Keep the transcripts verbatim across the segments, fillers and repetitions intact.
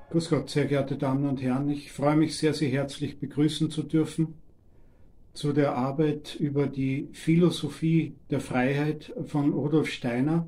Grüß Gott, sehr geehrte Damen und Herren. Ich freue mich sehr, Sie herzlich begrüßen zu dürfen zu der Arbeit über die Philosophie der Freiheit von Rudolf Steiner.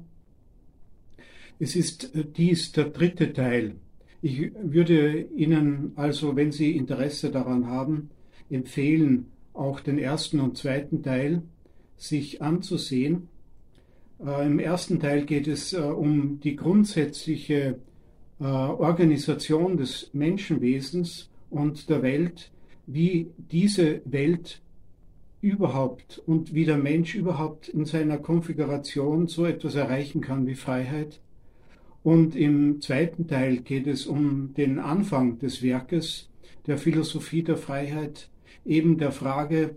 Es ist dies der dritte Teil. Ich würde Ihnen also, wenn Sie Interesse daran haben, empfehlen, auch den ersten und zweiten Teil sich anzusehen. Äh, Im ersten Teil geht es äh, um die grundsätzliche äh, Organisation des Menschenwesens und der Welt, wie diese Welt überhaupt und wie der Mensch überhaupt in seiner Konfiguration so etwas erreichen kann wie Freiheit. Und im zweiten Teil geht es um den Anfang des Werkes der Philosophie der Freiheit, eben der Frage,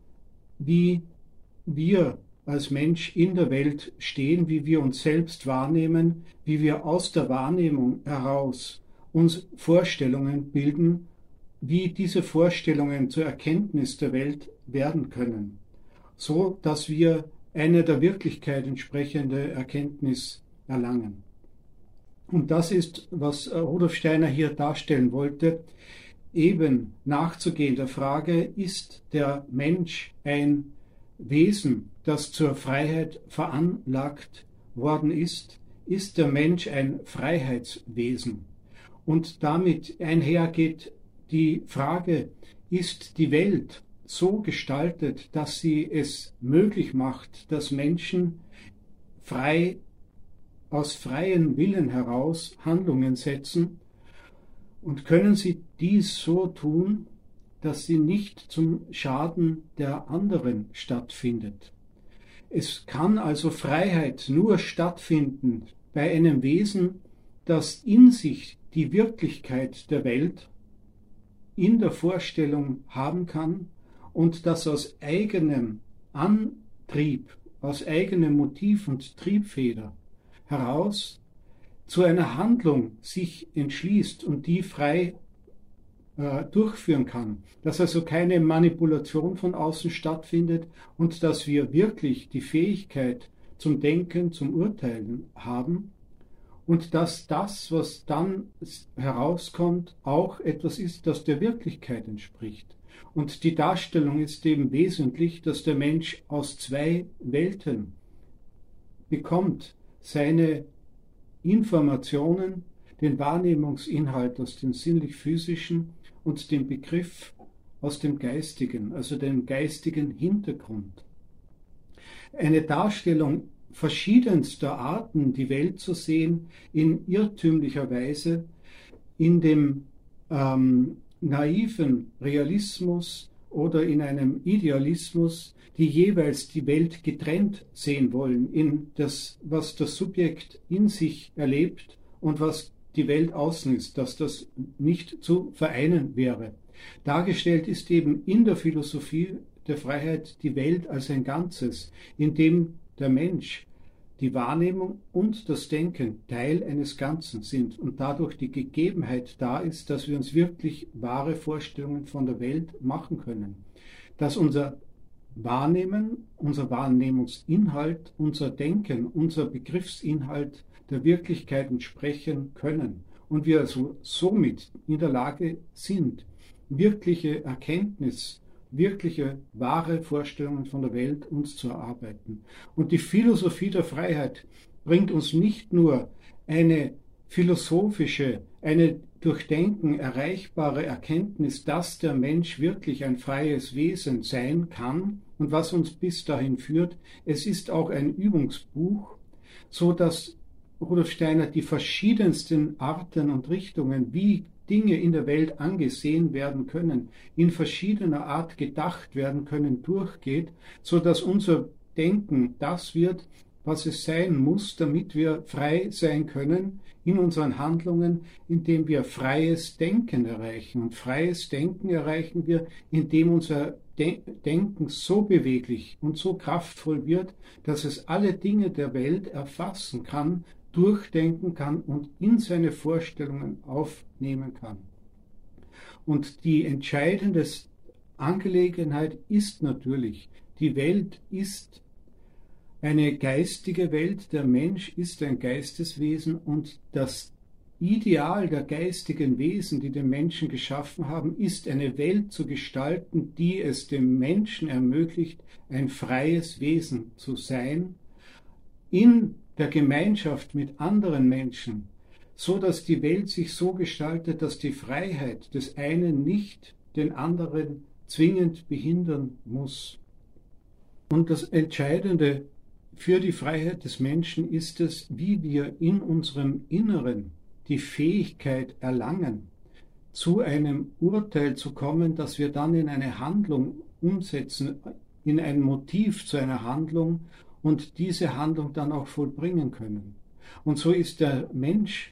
wie wir als Mensch in der Welt stehen, wie wir uns selbst wahrnehmen, wie wir aus der Wahrnehmung heraus uns Vorstellungen bilden, wie diese Vorstellungen zur Erkenntnis der Welt werden können, so dass wir eine der Wirklichkeit entsprechende Erkenntnis erlangen. Und das ist, was Rudolf Steiner hier darstellen wollte, eben nachzugehen der Frage, ist der Mensch ein Wesen, das zur Freiheit veranlagt worden ist? Ist der Mensch ein Freiheitswesen? Und damit einhergeht die Frage, ist die Welt so gestaltet, dass sie es möglich macht, dass Menschen frei aus freien Willen heraus Handlungen setzen, und können sie dies so tun, dass sie nicht zum Schaden der anderen stattfindet. Es kann also Freiheit nur stattfinden bei einem Wesen, das in sich die Wirklichkeit der Welt in der Vorstellung haben kann und das aus eigenem Antrieb, aus eigenem Motiv und Triebfeder heraus zu einer Handlung sich entschließt und die frei äh, durchführen kann, dass also keine Manipulation von außen stattfindet und dass wir wirklich die Fähigkeit zum Denken, zum Urteilen haben und dass das, was dann herauskommt, auch etwas ist, das der Wirklichkeit entspricht. Und die Darstellung ist eben wesentlich, dass der Mensch aus zwei Welten bekommt, seine Informationen, den Wahrnehmungsinhalt aus dem sinnlich-physischen und den Begriff aus dem Geistigen, also dem geistigen Hintergrund. Eine Darstellung verschiedenster Arten, die Welt zu sehen, in irrtümlicher Weise, in dem ähm, naiven Realismus oder in einem Idealismus, die jeweils die Welt getrennt sehen wollen, in das, was das Subjekt in sich erlebt und was die Welt außen ist, dass das nicht zu vereinen wäre. Dargestellt ist eben in der Philosophie der Freiheit die Welt als ein Ganzes, in dem der Mensch, die Wahrnehmung und das Denken Teil eines Ganzen sind und dadurch die Gegebenheit da ist, dass wir uns wirklich wahre Vorstellungen von der Welt machen können. Dass unser Wahrnehmen, unser Wahrnehmungsinhalt, unser Denken, unser Begriffsinhalt der Wirklichkeit entsprechen können und wir also somit in der Lage sind, wirkliche Erkenntnis, wirkliche, wahre Vorstellungen von der Welt uns zu erarbeiten. Und die Philosophie der Freiheit bringt uns nicht nur eine philosophische, eine durch Denken erreichbare Erkenntnis, dass der Mensch wirklich ein freies Wesen sein kann und was uns bis dahin führt. Es ist auch ein Übungsbuch, so dass Rudolf Steiner die verschiedensten Arten und Richtungen, wie Dinge in der Welt angesehen werden können, in verschiedener Art gedacht werden können, durchgeht, so dass unser Denken das wird, was es sein muss, damit wir frei sein können in unseren Handlungen, indem wir freies Denken erreichen. Und freies Denken erreichen wir, indem unser Denken so beweglich und so kraftvoll wird, dass es alle Dinge der Welt erfassen kann, durchdenken kann und in seine Vorstellungen aufnehmen kann. Und die entscheidende Angelegenheit ist natürlich, die Welt ist eine geistige Welt, der Mensch ist ein Geisteswesen und das Ideal der geistigen Wesen, die den Menschen geschaffen haben, ist eine Welt zu gestalten, die es dem Menschen ermöglicht, ein freies Wesen zu sein, in der Gemeinschaft mit anderen Menschen, so dass die Welt sich so gestaltet, dass die Freiheit des einen nicht den anderen zwingend behindern muss. Und das Entscheidende für die Freiheit des Menschen ist es, wie wir in unserem Inneren die Fähigkeit erlangen, zu einem Urteil zu kommen, das wir dann in eine Handlung umsetzen, in ein Motiv zu einer Handlung und diese Handlung dann auch vollbringen können. Und so ist der Mensch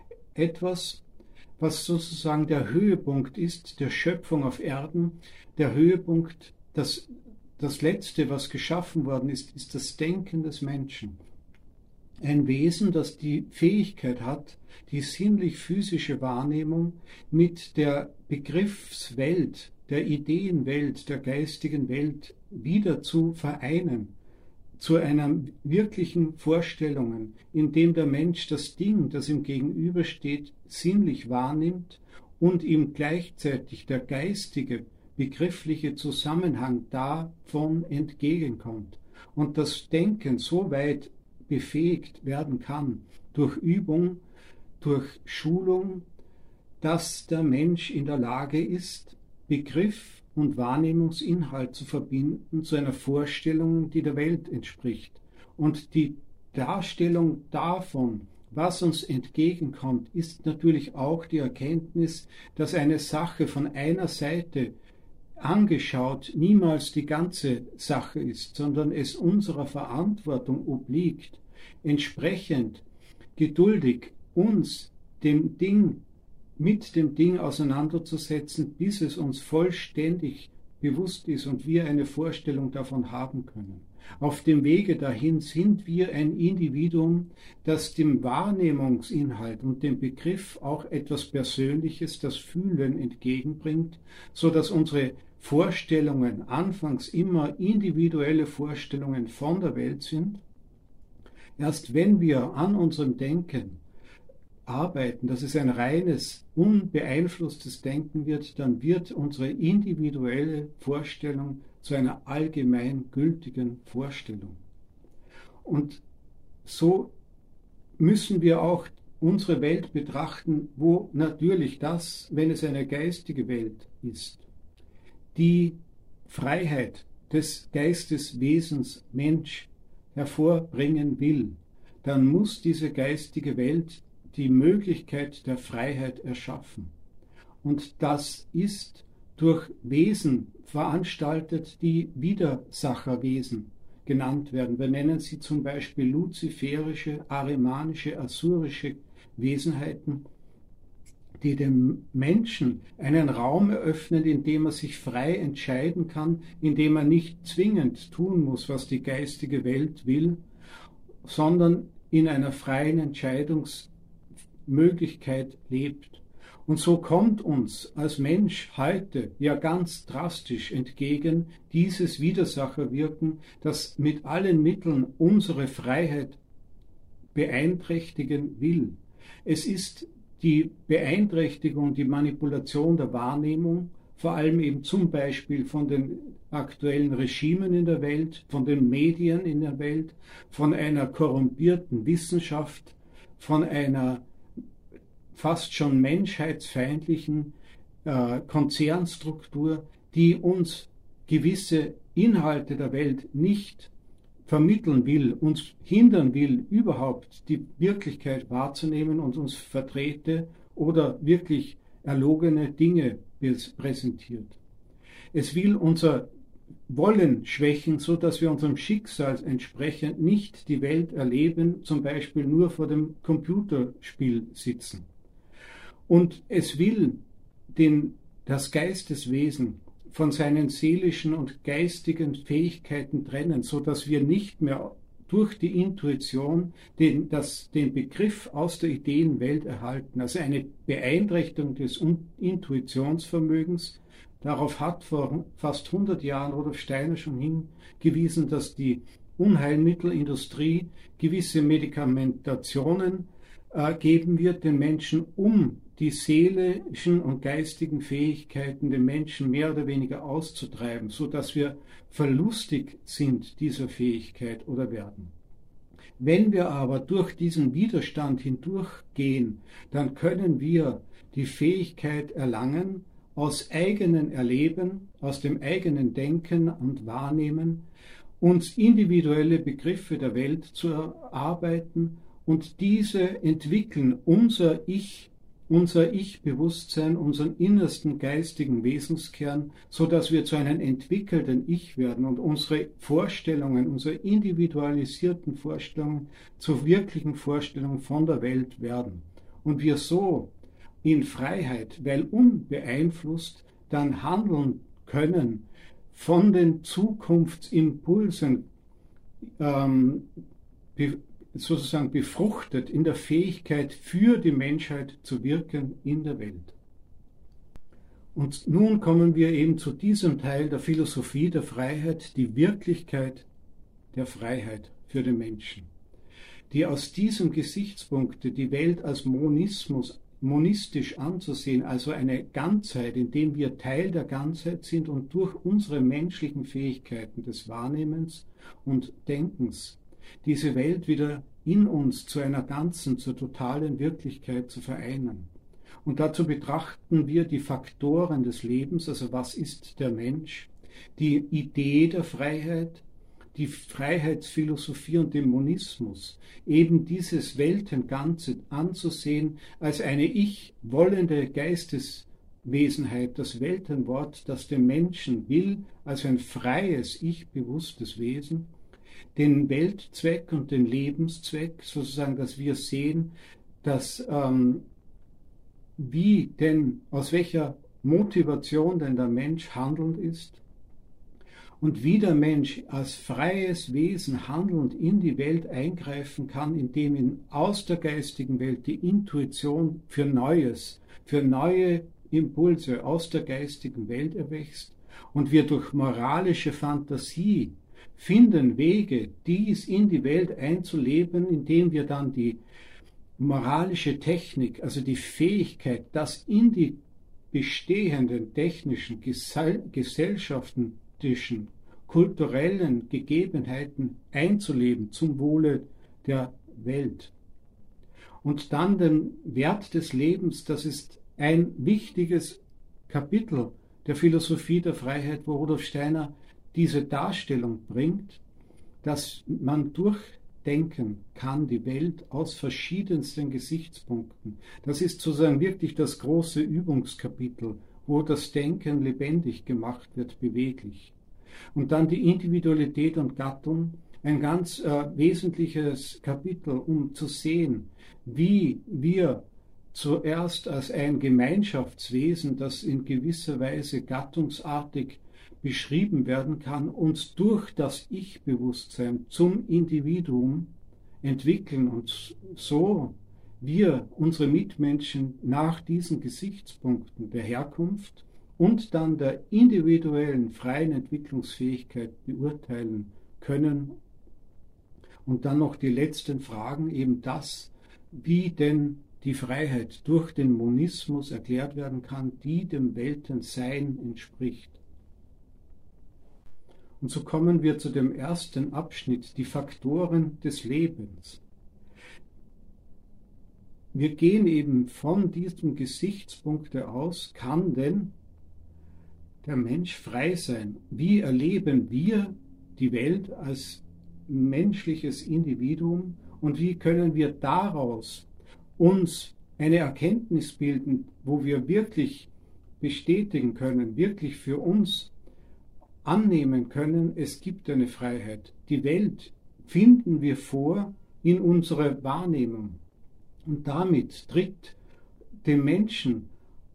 etwas, was sozusagen der Höhepunkt ist der Schöpfung auf Erden, der Höhepunkt, das, das Letzte, was geschaffen worden ist, ist das Denken des Menschen. Ein Wesen, das die Fähigkeit hat, die sinnlich-physische Wahrnehmung mit der Begriffswelt, der Ideenwelt, der geistigen Welt wieder zu vereinen, zu einer wirklichen Vorstellung, in dem der Mensch das Ding, das ihm gegenübersteht, sinnlich wahrnimmt und ihm gleichzeitig der geistige, begriffliche Zusammenhang davon entgegenkommt und das Denken so weit befähigt werden kann durch Übung, durch Schulung, dass der Mensch in der Lage ist, Begriff und Wahrnehmungsinhalt zu verbinden zu einer Vorstellung, die der Welt entspricht. Und die Darstellung davon, was uns entgegenkommt, ist natürlich auch die Erkenntnis, dass eine Sache von einer Seite angeschaut niemals die ganze Sache ist, sondern es unserer Verantwortung obliegt, entsprechend geduldig uns dem Ding, mit dem Ding auseinanderzusetzen, bis es uns vollständig bewusst ist und wir eine Vorstellung davon haben können. Auf dem Wege dahin sind wir ein Individuum, das dem Wahrnehmungsinhalt und dem Begriff auch etwas Persönliches, das Fühlen, entgegenbringt, so dass unsere Vorstellungen anfangs immer individuelle Vorstellungen von der Welt sind. Erst wenn wir an unserem Denken arbeiten, dass es ein reines, unbeeinflusstes Denken wird, dann wird unsere individuelle Vorstellung zu einer allgemein gültigen Vorstellung. Und so müssen wir auch unsere Welt betrachten, wo natürlich das, wenn es eine geistige Welt ist, die Freiheit des Geisteswesens Mensch hervorbringen will, dann muss diese geistige Welt die Möglichkeit der Freiheit erschaffen. Und das ist durch Wesen veranstaltet, die Widersacherwesen genannt werden. Wir nennen sie zum Beispiel luziferische, arimanische, asurische Wesenheiten, die dem Menschen einen Raum eröffnen, in dem er sich frei entscheiden kann, in dem er nicht zwingend tun muss, was die geistige Welt will, sondern in einer freien Entscheidungsmöglichkeit lebt. Und so kommt uns als Mensch heute ja ganz drastisch entgegen dieses Widersacherwirken, das mit allen Mitteln unsere Freiheit beeinträchtigen will. Es ist die Beeinträchtigung, die Manipulation der Wahrnehmung, vor allem eben zum Beispiel von den aktuellen Regimen in der Welt, von den Medien in der Welt, von einer korrumpierten Wissenschaft, von einer fast schon menschheitsfeindlichen äh, Konzernstruktur, die uns gewisse Inhalte der Welt nicht vermitteln will, uns hindern will, überhaupt die Wirklichkeit wahrzunehmen und uns verdrehte oder wirklich erlogene Dinge präsentiert. Es will unser Wollen schwächen, so dass wir unserem Schicksal entsprechend nicht die Welt erleben, zum Beispiel nur vor dem Computerspiel sitzen. Und es will den, das Geisteswesen von seinen seelischen und geistigen Fähigkeiten trennen, so dass wir nicht mehr durch die Intuition den, das, den Begriff aus der Ideenwelt erhalten. Also eine Beeinträchtigung des Intuitionsvermögens. Darauf hat vor fast hundert Jahren Rudolf Steiner schon hingewiesen, dass die Unheilmittelindustrie gewisse Medikamentationen äh, geben wird den Menschen, um die seelischen und geistigen Fähigkeiten den Menschen mehr oder weniger auszutreiben, so dass wir verlustig sind dieser Fähigkeit oder werden. Wenn wir aber durch diesen Widerstand hindurchgehen, dann können wir die Fähigkeit erlangen, aus eigenem Erleben, aus dem eigenen Denken und Wahrnehmen, uns individuelle Begriffe der Welt zu erarbeiten und diese entwickeln unser Ich, unser Ich-Bewusstsein, unseren innersten geistigen Wesenskern, so dass wir zu einem entwickelten Ich werden und unsere Vorstellungen, unsere individualisierten Vorstellungen zu wirklichen Vorstellungen von der Welt werden. Und wir so in Freiheit, weil unbeeinflusst, dann handeln können, von den Zukunftsimpulsen ähm, be, sozusagen befruchtet in der Fähigkeit für die Menschheit zu wirken in der Welt. Und nun kommen wir eben zu diesem Teil der Philosophie der Freiheit, die Wirklichkeit der Freiheit für den Menschen, die aus diesem Gesichtspunkt die Welt als Monismus monistisch anzusehen, also eine Ganzheit, in dem wir Teil der Ganzheit sind und durch unsere menschlichen Fähigkeiten des Wahrnehmens und Denkens diese Welt wieder in uns zu einer ganzen, zur totalen Wirklichkeit zu vereinen. Und dazu betrachten wir die Faktoren des Lebens, also was ist der Mensch, die Idee der Freiheit, die Freiheitsphilosophie und den Monismus, eben dieses Weltenganze anzusehen als eine ich-wollende Geisteswesenheit, das Weltenwort, das den Menschen will, als ein freies, ich-bewusstes Wesen, den Weltzweck und den Lebenszweck, sozusagen, dass wir sehen, dass ähm, wie denn, aus welcher Motivation denn der Mensch handelnd ist, und wie der Mensch als freies Wesen handelnd in die Welt eingreifen kann, indem ihn aus der geistigen Welt die Intuition für Neues, für neue Impulse aus der geistigen Welt erwächst und wir durch moralische Fantasie finden Wege, dies in die Welt einzuleben, indem wir dann die moralische Technik, also die Fähigkeit, das in die bestehenden technischen, gesellschaftlichen, kulturellen Gegebenheiten einzuleben zum Wohle der Welt. Und dann den Wert des Lebens, das ist ein wichtiges Kapitel der Philosophie der Freiheit, wo Rudolf Steiner diese Darstellung bringt, dass man durchdenken kann die Welt aus verschiedensten Gesichtspunkten. Das ist sozusagen wirklich das große Übungskapitel, wo das Denken lebendig gemacht wird, beweglich. Und dann die Individualität und Gattung, ein ganz äh, wesentliches Kapitel, um zu sehen, wie wir zuerst als ein Gemeinschaftswesen, das in gewisser Weise gattungsartig beschrieben werden kann, uns durch das Ich-Bewusstsein zum Individuum entwickeln und so wir unsere Mitmenschen nach diesen Gesichtspunkten der Herkunft und dann der individuellen freien Entwicklungsfähigkeit beurteilen können. Und dann noch die letzten Fragen, eben das, wie denn die Freiheit durch den Monismus erklärt werden kann, die dem Weltensein entspricht. Und so kommen wir zu dem ersten Abschnitt, die Faktoren des Lebens. Wir gehen eben von diesem Gesichtspunkt aus, kann denn der Mensch frei sein? Wie erleben wir die Welt als menschliches Individuum und wie können wir daraus uns eine Erkenntnis bilden, wo wir wirklich bestätigen können, wirklich für uns annehmen können, es gibt eine Freiheit. Die Welt finden wir vor in unserer Wahrnehmung. Und damit tritt dem Menschen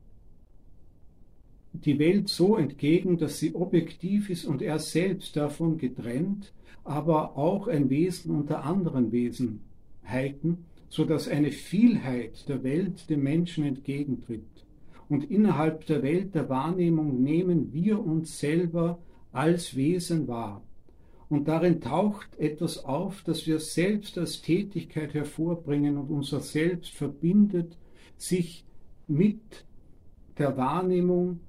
die Welt so entgegen, dass sie objektiv ist und er selbst davon getrennt, aber auch ein Wesen unter anderen Wesenheiten, sodass eine Vielheit der Welt dem Menschen entgegentritt. Und innerhalb der Welt der Wahrnehmung nehmen wir uns selber als Wesen wahr. Und darin taucht etwas auf, das wir selbst als Tätigkeit hervorbringen und unser Selbst verbindet sich mit der Wahrnehmung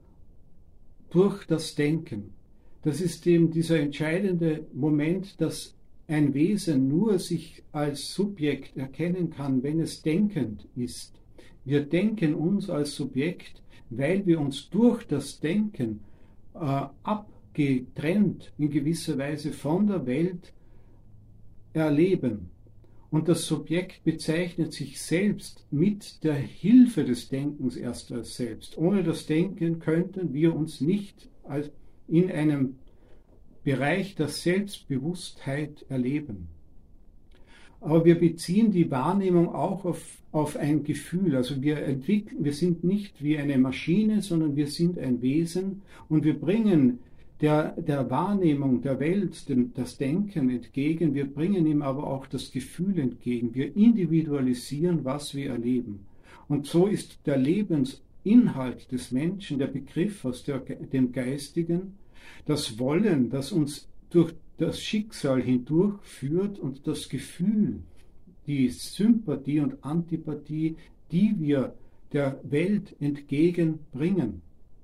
durch das Denken. Das ist eben dieser entscheidende Moment, dass ein Wesen nur sich als Subjekt erkennen kann, wenn es denkend ist. Wir denken uns als Subjekt, weil wir uns durch das Denken äh, abgetrennt in gewisser Weise von der Welt erleben. Und das Subjekt bezeichnet sich selbst mit der Hilfe des Denkens erst als selbst. Ohne das Denken könnten wir uns nicht als in einem Bereich der Selbstbewusstheit erleben. Aber wir beziehen die Wahrnehmung auch auf, auf ein Gefühl. Also wir entwickeln, wir sind nicht wie eine Maschine, sondern wir sind ein Wesen und wir bringen der, der Wahrnehmung der Welt dem, das Denken entgegen. Wir bringen ihm aber auch das Gefühl entgegen. Wir individualisieren, was wir erleben. Und so ist der Lebensinhalt des Menschen, der Begriff aus der, dem Geistigen, das Wollen, das uns durch das Schicksal hindurchführt und das Gefühl, die Sympathie und Antipathie, die wir der Welt entgegenbringen.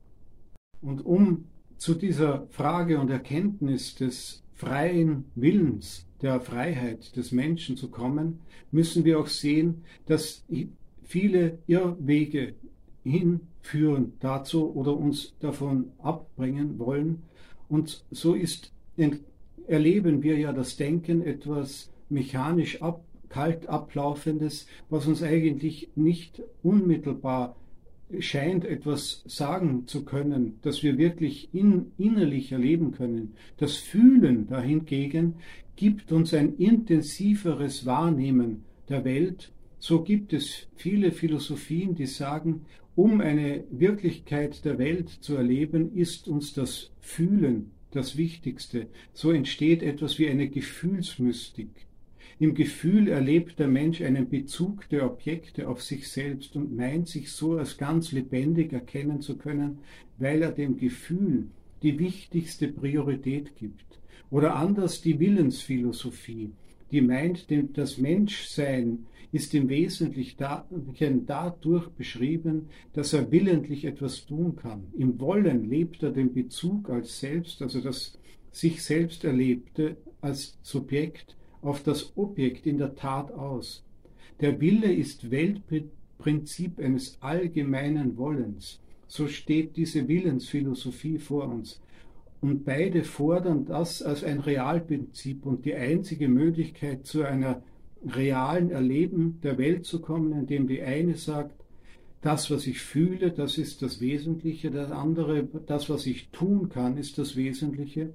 Und um zu dieser Frage und Erkenntnis des freien Willens, der Freiheit des Menschen zu kommen, müssen wir auch sehen, dass viele Irrwege hinführen dazu oder uns davon abbringen wollen. Und so ist, erleben wir ja das Denken etwas mechanisch ab, kalt ablaufendes, was uns eigentlich nicht unmittelbar scheint, etwas sagen zu können, das wir wirklich in, innerlich erleben können. Das Fühlen dahingegen gibt uns ein intensiveres Wahrnehmen der Welt. So gibt es viele Philosophien, die sagen, um eine Wirklichkeit der Welt zu erleben, ist uns das Fühlen das Wichtigste. So entsteht etwas wie eine Gefühlsmystik. Im Gefühl erlebt der Mensch einen Bezug der Objekte auf sich selbst und meint sich so als ganz lebendig erkennen zu können, weil er dem Gefühl die wichtigste Priorität gibt. Oder anders die Willensphilosophie, die meint, das Menschsein ist im Wesentlichen dadurch beschrieben, dass er willentlich etwas tun kann. Im Wollen lebt er den Bezug als Selbst, also das sich selbst Erlebte als Subjekt, auf das Objekt in der Tat aus. Der Wille ist Weltprinzip eines allgemeinen Wollens. So steht diese Willensphilosophie vor uns. Und beide fordern das als ein Realprinzip und die einzige Möglichkeit, zu einer realen Erleben der Welt zu kommen, indem die eine sagt, das, was ich fühle, das ist das Wesentliche, das andere, das, was ich tun kann, ist das Wesentliche.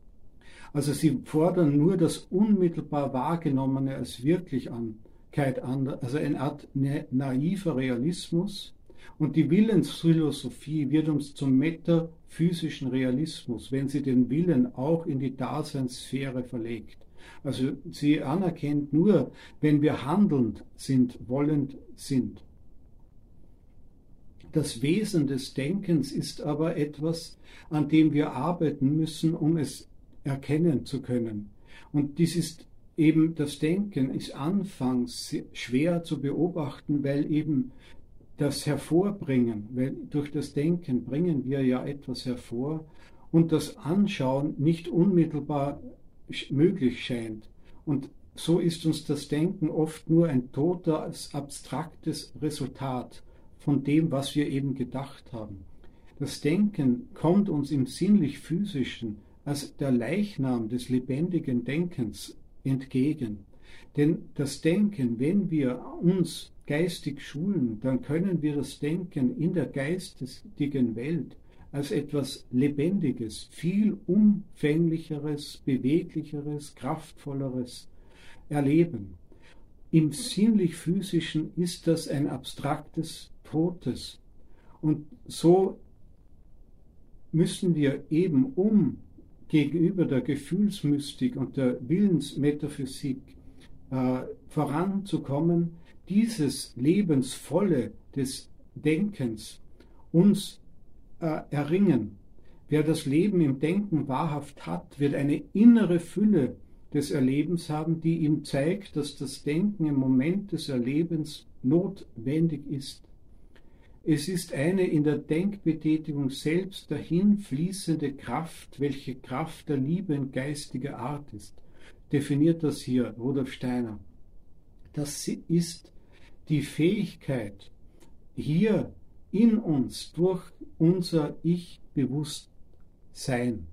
Also sie fordern nur das unmittelbar Wahrgenommene als Wirklichkeit an, also eine Art naiver Realismus. Und die Willensphilosophie wird uns zum metaphysischen Realismus, wenn sie den Willen auch in die Daseinssphäre verlegt. Also sie anerkennt nur, wenn wir handelnd sind, wollend sind. Das Wesen des Denkens ist aber etwas, an dem wir arbeiten müssen, um es erkennen zu können. Und dies ist eben, das Denken ist anfangs schwer zu beobachten, weil eben das Hervorbringen, weil durch das Denken bringen wir ja etwas hervor und das Anschauen nicht unmittelbar möglich scheint. Und so ist uns das Denken oft nur ein totes, abstraktes Resultat von dem, was wir eben gedacht haben. Das Denken kommt uns im sinnlich-physischen als der Leichnam des lebendigen Denkens entgegen. Denn das Denken, wenn wir uns geistig schulen, dann können wir das Denken in der geistigen Welt als etwas Lebendiges, viel umfänglicheres, beweglicheres, kraftvolleres erleben. Im sinnlich-physischen ist das ein abstraktes, totes. Und so müssen wir eben, um gegenüber der Gefühlsmystik und der Willensmetaphysik äh, voranzukommen, dieses Lebensvolle des Denkens uns äh, erringen. Wer das Leben im Denken wahrhaft hat, wird eine innere Fülle des Erlebens haben, die ihm zeigt, dass das Denken im Moment des Erlebens notwendig ist. Es ist eine in der Denkbetätigung selbst dahin fließende Kraft, welche Kraft der Liebe in geistiger Art ist. Definiert das hier Rudolf Steiner. Das ist die Fähigkeit, hier in uns durch unser Ich-Bewusstsein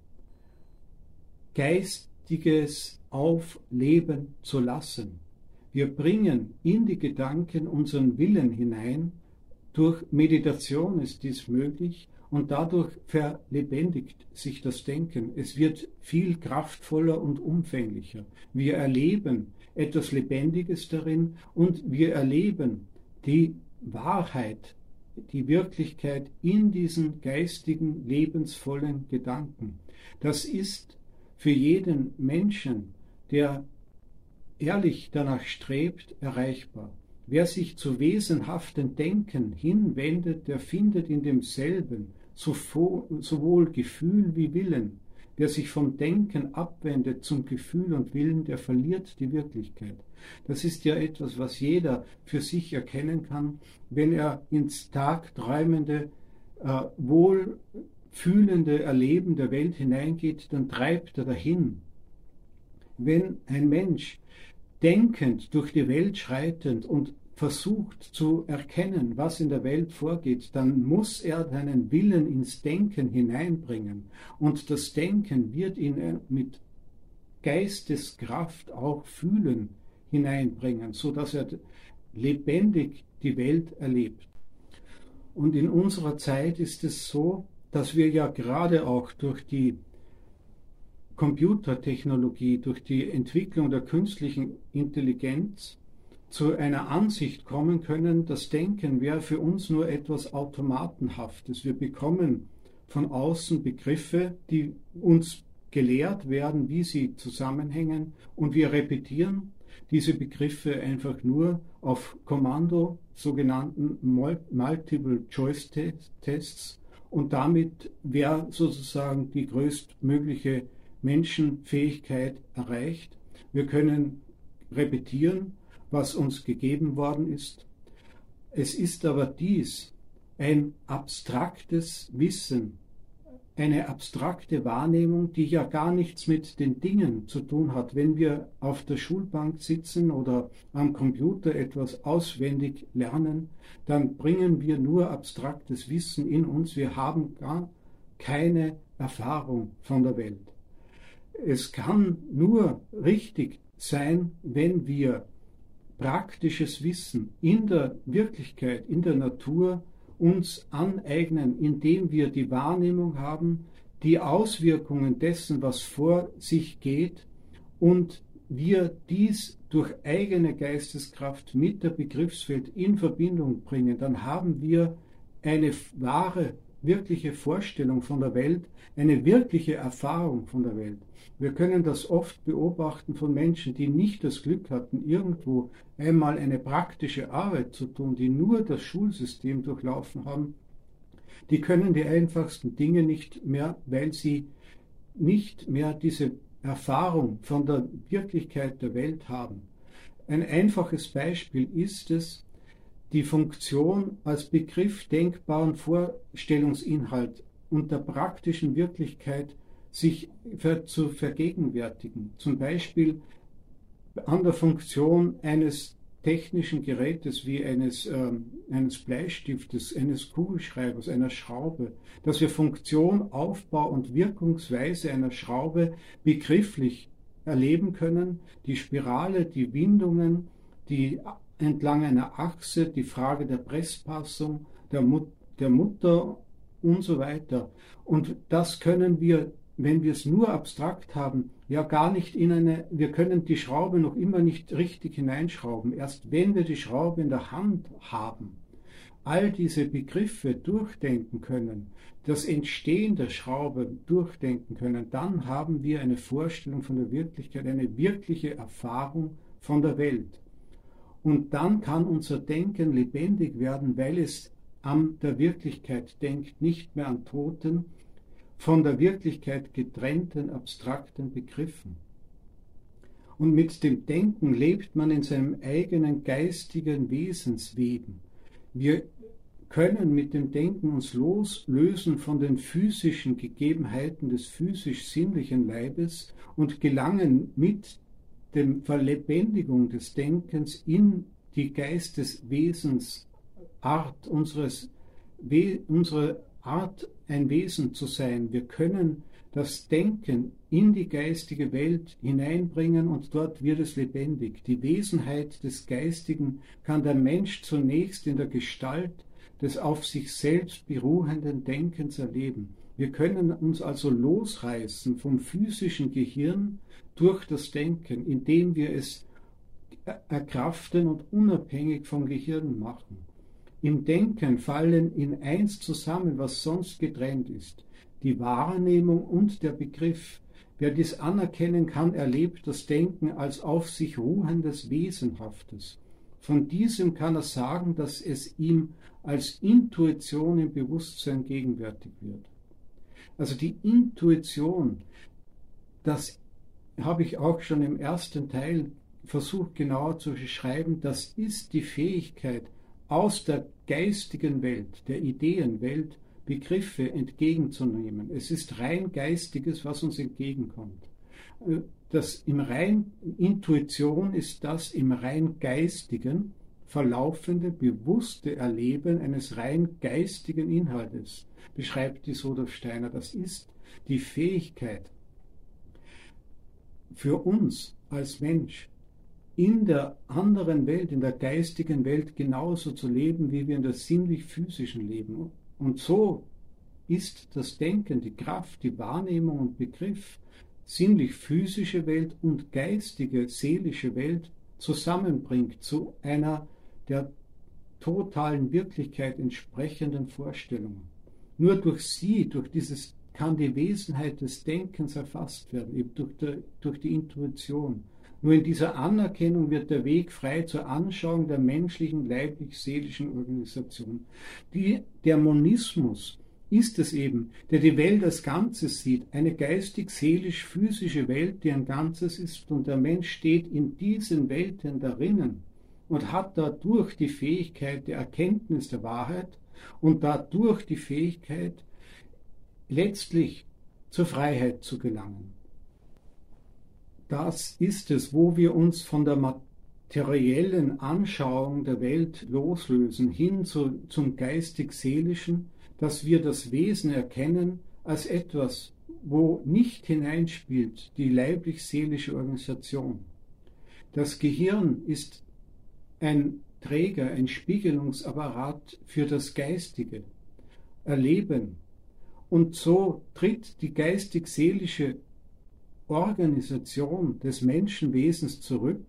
Geistiges aufleben zu lassen. Wir bringen in die Gedanken unseren Willen hinein. Durch Meditation ist dies möglich und dadurch verlebendigt sich das Denken. Es wird viel kraftvoller und umfänglicher. Wir erleben etwas Lebendiges darin und wir erleben die Wahrheit, die Wirklichkeit in diesen geistigen, lebensvollen Gedanken. Das ist für jeden Menschen, der ehrlich danach strebt, erreichbar. Wer sich zu wesenhaften Denken hinwendet, der findet in demselben sowohl Gefühl wie Willen. Wer sich vom Denken abwendet zum Gefühl und Willen, der verliert die Wirklichkeit. Das ist ja etwas, was jeder für sich erkennen kann, wenn er ins tagträumende, äh, wohlfühlende Erleben der Welt hineingeht, dann treibt er dahin. Wenn ein Mensch denkend durch die Welt schreitend und versucht zu erkennen, was in der Welt vorgeht, dann muss er seinen Willen ins Denken hineinbringen. Und das Denken wird ihn mit Geisteskraft auch fühlen hineinbringen, sodass er lebendig die Welt erlebt. Und in unserer Zeit ist es so, dass wir ja gerade auch durch die Computertechnologie, durch die Entwicklung der künstlichen Intelligenz zu einer Ansicht kommen können, das Denken wäre für uns nur etwas Automatenhaftes. Wir bekommen von außen Begriffe, die uns gelehrt werden, wie sie zusammenhängen, und wir repetieren diese Begriffe einfach nur auf Kommando, sogenannten Multiple-Choice-Tests, und damit wäre sozusagen die größtmögliche Menschenfähigkeit erreicht. Wir können repetieren, was uns gegeben worden ist. Es ist aber dies ein abstraktes Wissen, eine abstrakte Wahrnehmung, die ja gar nichts mit den Dingen zu tun hat. Wenn wir auf der Schulbank sitzen oder am Computer etwas auswendig lernen, dann bringen wir nur abstraktes Wissen in uns. Wir haben gar keine Erfahrung von der Welt. Es kann nur richtig sein, wenn wir praktisches Wissen in der Wirklichkeit, in der Natur uns aneignen, indem wir die Wahrnehmung haben, die Auswirkungen dessen, was vor sich geht, und wir dies durch eigene Geisteskraft mit der Begriffswelt in Verbindung bringen, dann haben wir eine wahre, wirkliche Vorstellung von der Welt, eine wirkliche Erfahrung von der Welt. Wir können das oft beobachten von Menschen, die nicht das Glück hatten, irgendwo einmal eine praktische Arbeit zu tun, die nur das Schulsystem durchlaufen haben. Die können die einfachsten Dinge nicht mehr, weil sie nicht mehr diese Erfahrung von der Wirklichkeit der Welt haben. Ein einfaches Beispiel ist es, die Funktion als Begriff denkbaren Vorstellungsinhalt und der praktischen Wirklichkeit sich für, zu vergegenwärtigen. Zum Beispiel an der Funktion eines technischen Gerätes wie eines, ähm, eines Bleistiftes, eines Kugelschreibers, einer Schraube, dass wir Funktion, Aufbau und Wirkungsweise einer Schraube begrifflich erleben können, die Spirale, die Windungen, die entlang einer Achse, die Frage der Presspassung, der, Mut, der Mutter und so weiter. Und das können wir, wenn wir es nur abstrakt haben, ja gar nicht in eine, wir können die Schraube noch immer nicht richtig hineinschrauben. Erst wenn wir die Schraube in der Hand haben, all diese Begriffe durchdenken können, das Entstehen der Schraube durchdenken können, dann haben wir eine Vorstellung von der Wirklichkeit, eine wirkliche Erfahrung von der Welt. Und dann kann unser Denken lebendig werden, weil es an der Wirklichkeit denkt, nicht mehr an Toten, von der Wirklichkeit getrennten, abstrakten Begriffen. Und mit dem Denken lebt man in seinem eigenen geistigen Wesensweben. Wir können mit dem Denken uns loslösen von den physischen Gegebenheiten des physisch-sinnlichen Leibes und gelangen mit der Verlebendigung des Denkens in die Geisteswesensart unseres, unsere Art, ein Wesen zu sein. Wir können das Denken in die geistige Welt hineinbringen und dort wird es lebendig. Die Wesenheit des Geistigen kann der Mensch zunächst in der Gestalt des auf sich selbst beruhenden Denkens erleben. Wir können uns also losreißen vom physischen Gehirn durch das Denken, indem wir es erkraften und unabhängig vom Gehirn machen. Im Denken fallen in eins zusammen, was sonst getrennt ist, die Wahrnehmung und der Begriff. Wer dies anerkennen kann, erlebt das Denken als auf sich ruhendes Wesenhaftes. Von diesem kann er sagen, dass es ihm als Intuition im Bewusstsein gegenwärtig wird. Also die Intuition, das habe ich auch schon im ersten Teil versucht genauer zu beschreiben, das ist die Fähigkeit, aus der geistigen Welt, der Ideenwelt, Begriffe entgegenzunehmen. Es ist rein Geistiges, was uns entgegenkommt. Das im rein Intuition ist das im rein Geistigen verlaufende, bewusste Erleben eines rein geistigen Inhaltes, beschreibt die Rudolf Steiner. Das ist die Fähigkeit für uns als Mensch, in der anderen Welt, in der geistigen Welt genauso zu leben, wie wir in der sinnlich-physischen leben. Und so ist das Denken, die Kraft, die Wahrnehmung und Begriff, sinnlich-physische Welt und geistige, seelische Welt zusammenbringt zu einer der totalen Wirklichkeit entsprechenden Vorstellungen. Nur durch sie, durch dieses, kann die Wesenheit des Denkens erfasst werden, eben durch, der, durch die Intuition. Nur in dieser Anerkennung wird der Weg frei zur Anschauung der menschlichen, leiblich-seelischen Organisation. Die, der Monismus ist es eben, der die Welt als Ganzes sieht, eine geistig-seelisch-physische Welt, die ein Ganzes ist, und der Mensch steht in diesen Welten darinnen und hat dadurch die Fähigkeit der Erkenntnis der Wahrheit und dadurch die Fähigkeit, letztlich zur Freiheit zu gelangen. Das ist es, wo wir uns von der materiellen Anschauung der Welt loslösen, hin zu, zum geistig-seelischen, dass wir das Wesen erkennen als etwas, wo nicht hineinspielt die leiblich-seelische Organisation. Das Gehirn ist ein Träger, ein Spiegelungsapparat für das geistige Erleben. Und so tritt die geistig-seelische Organisation des Menschenwesens zurück,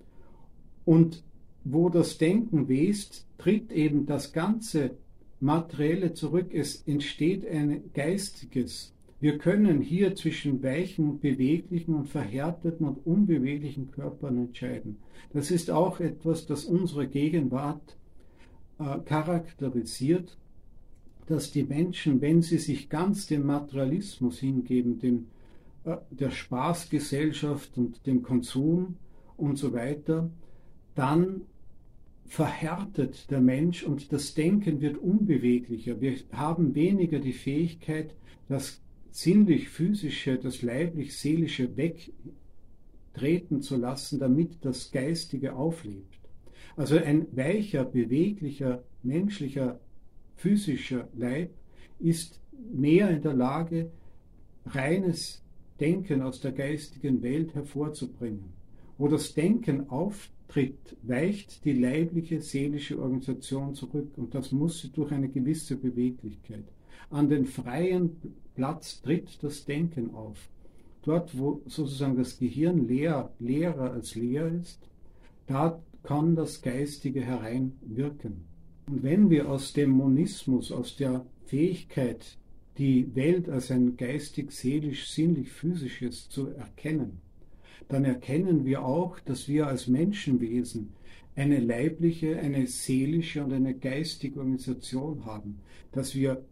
und wo das Denken west, tritt eben das ganze Materielle zurück. Es entsteht ein Geistiges. Wir können hier zwischen weichen, beweglichen und verhärteten und unbeweglichen Körpern entscheiden. Das ist auch etwas, das unsere Gegenwart äh, charakterisiert, dass die Menschen, wenn sie sich ganz dem Materialismus hingeben, dem, äh, der Spaßgesellschaft und dem Konsum und so weiter, dann verhärtet der Mensch und das Denken wird unbeweglicher. Wir haben weniger die Fähigkeit, das sinnlich-physische, das leiblich-seelische wegtreten zu lassen, damit das Geistige auflebt. Also ein weicher, beweglicher, menschlicher, physischer Leib ist mehr in der Lage, reines Denken aus der geistigen Welt hervorzubringen. Wo das Denken auftritt, weicht die leibliche, seelische Organisation zurück, und das muss sie durch eine gewisse Beweglichkeit. An den freien Platz tritt das Denken auf. Dort, wo sozusagen das Gehirn leer, leerer als leer ist, da kann das Geistige hereinwirken. Und wenn wir aus dem Monismus, aus der Fähigkeit, die Welt als ein geistig, seelisch, sinnlich, physisches zu erkennen, dann erkennen wir auch, dass wir als Menschenwesen eine leibliche, eine seelische und eine geistige Organisation haben, dass wir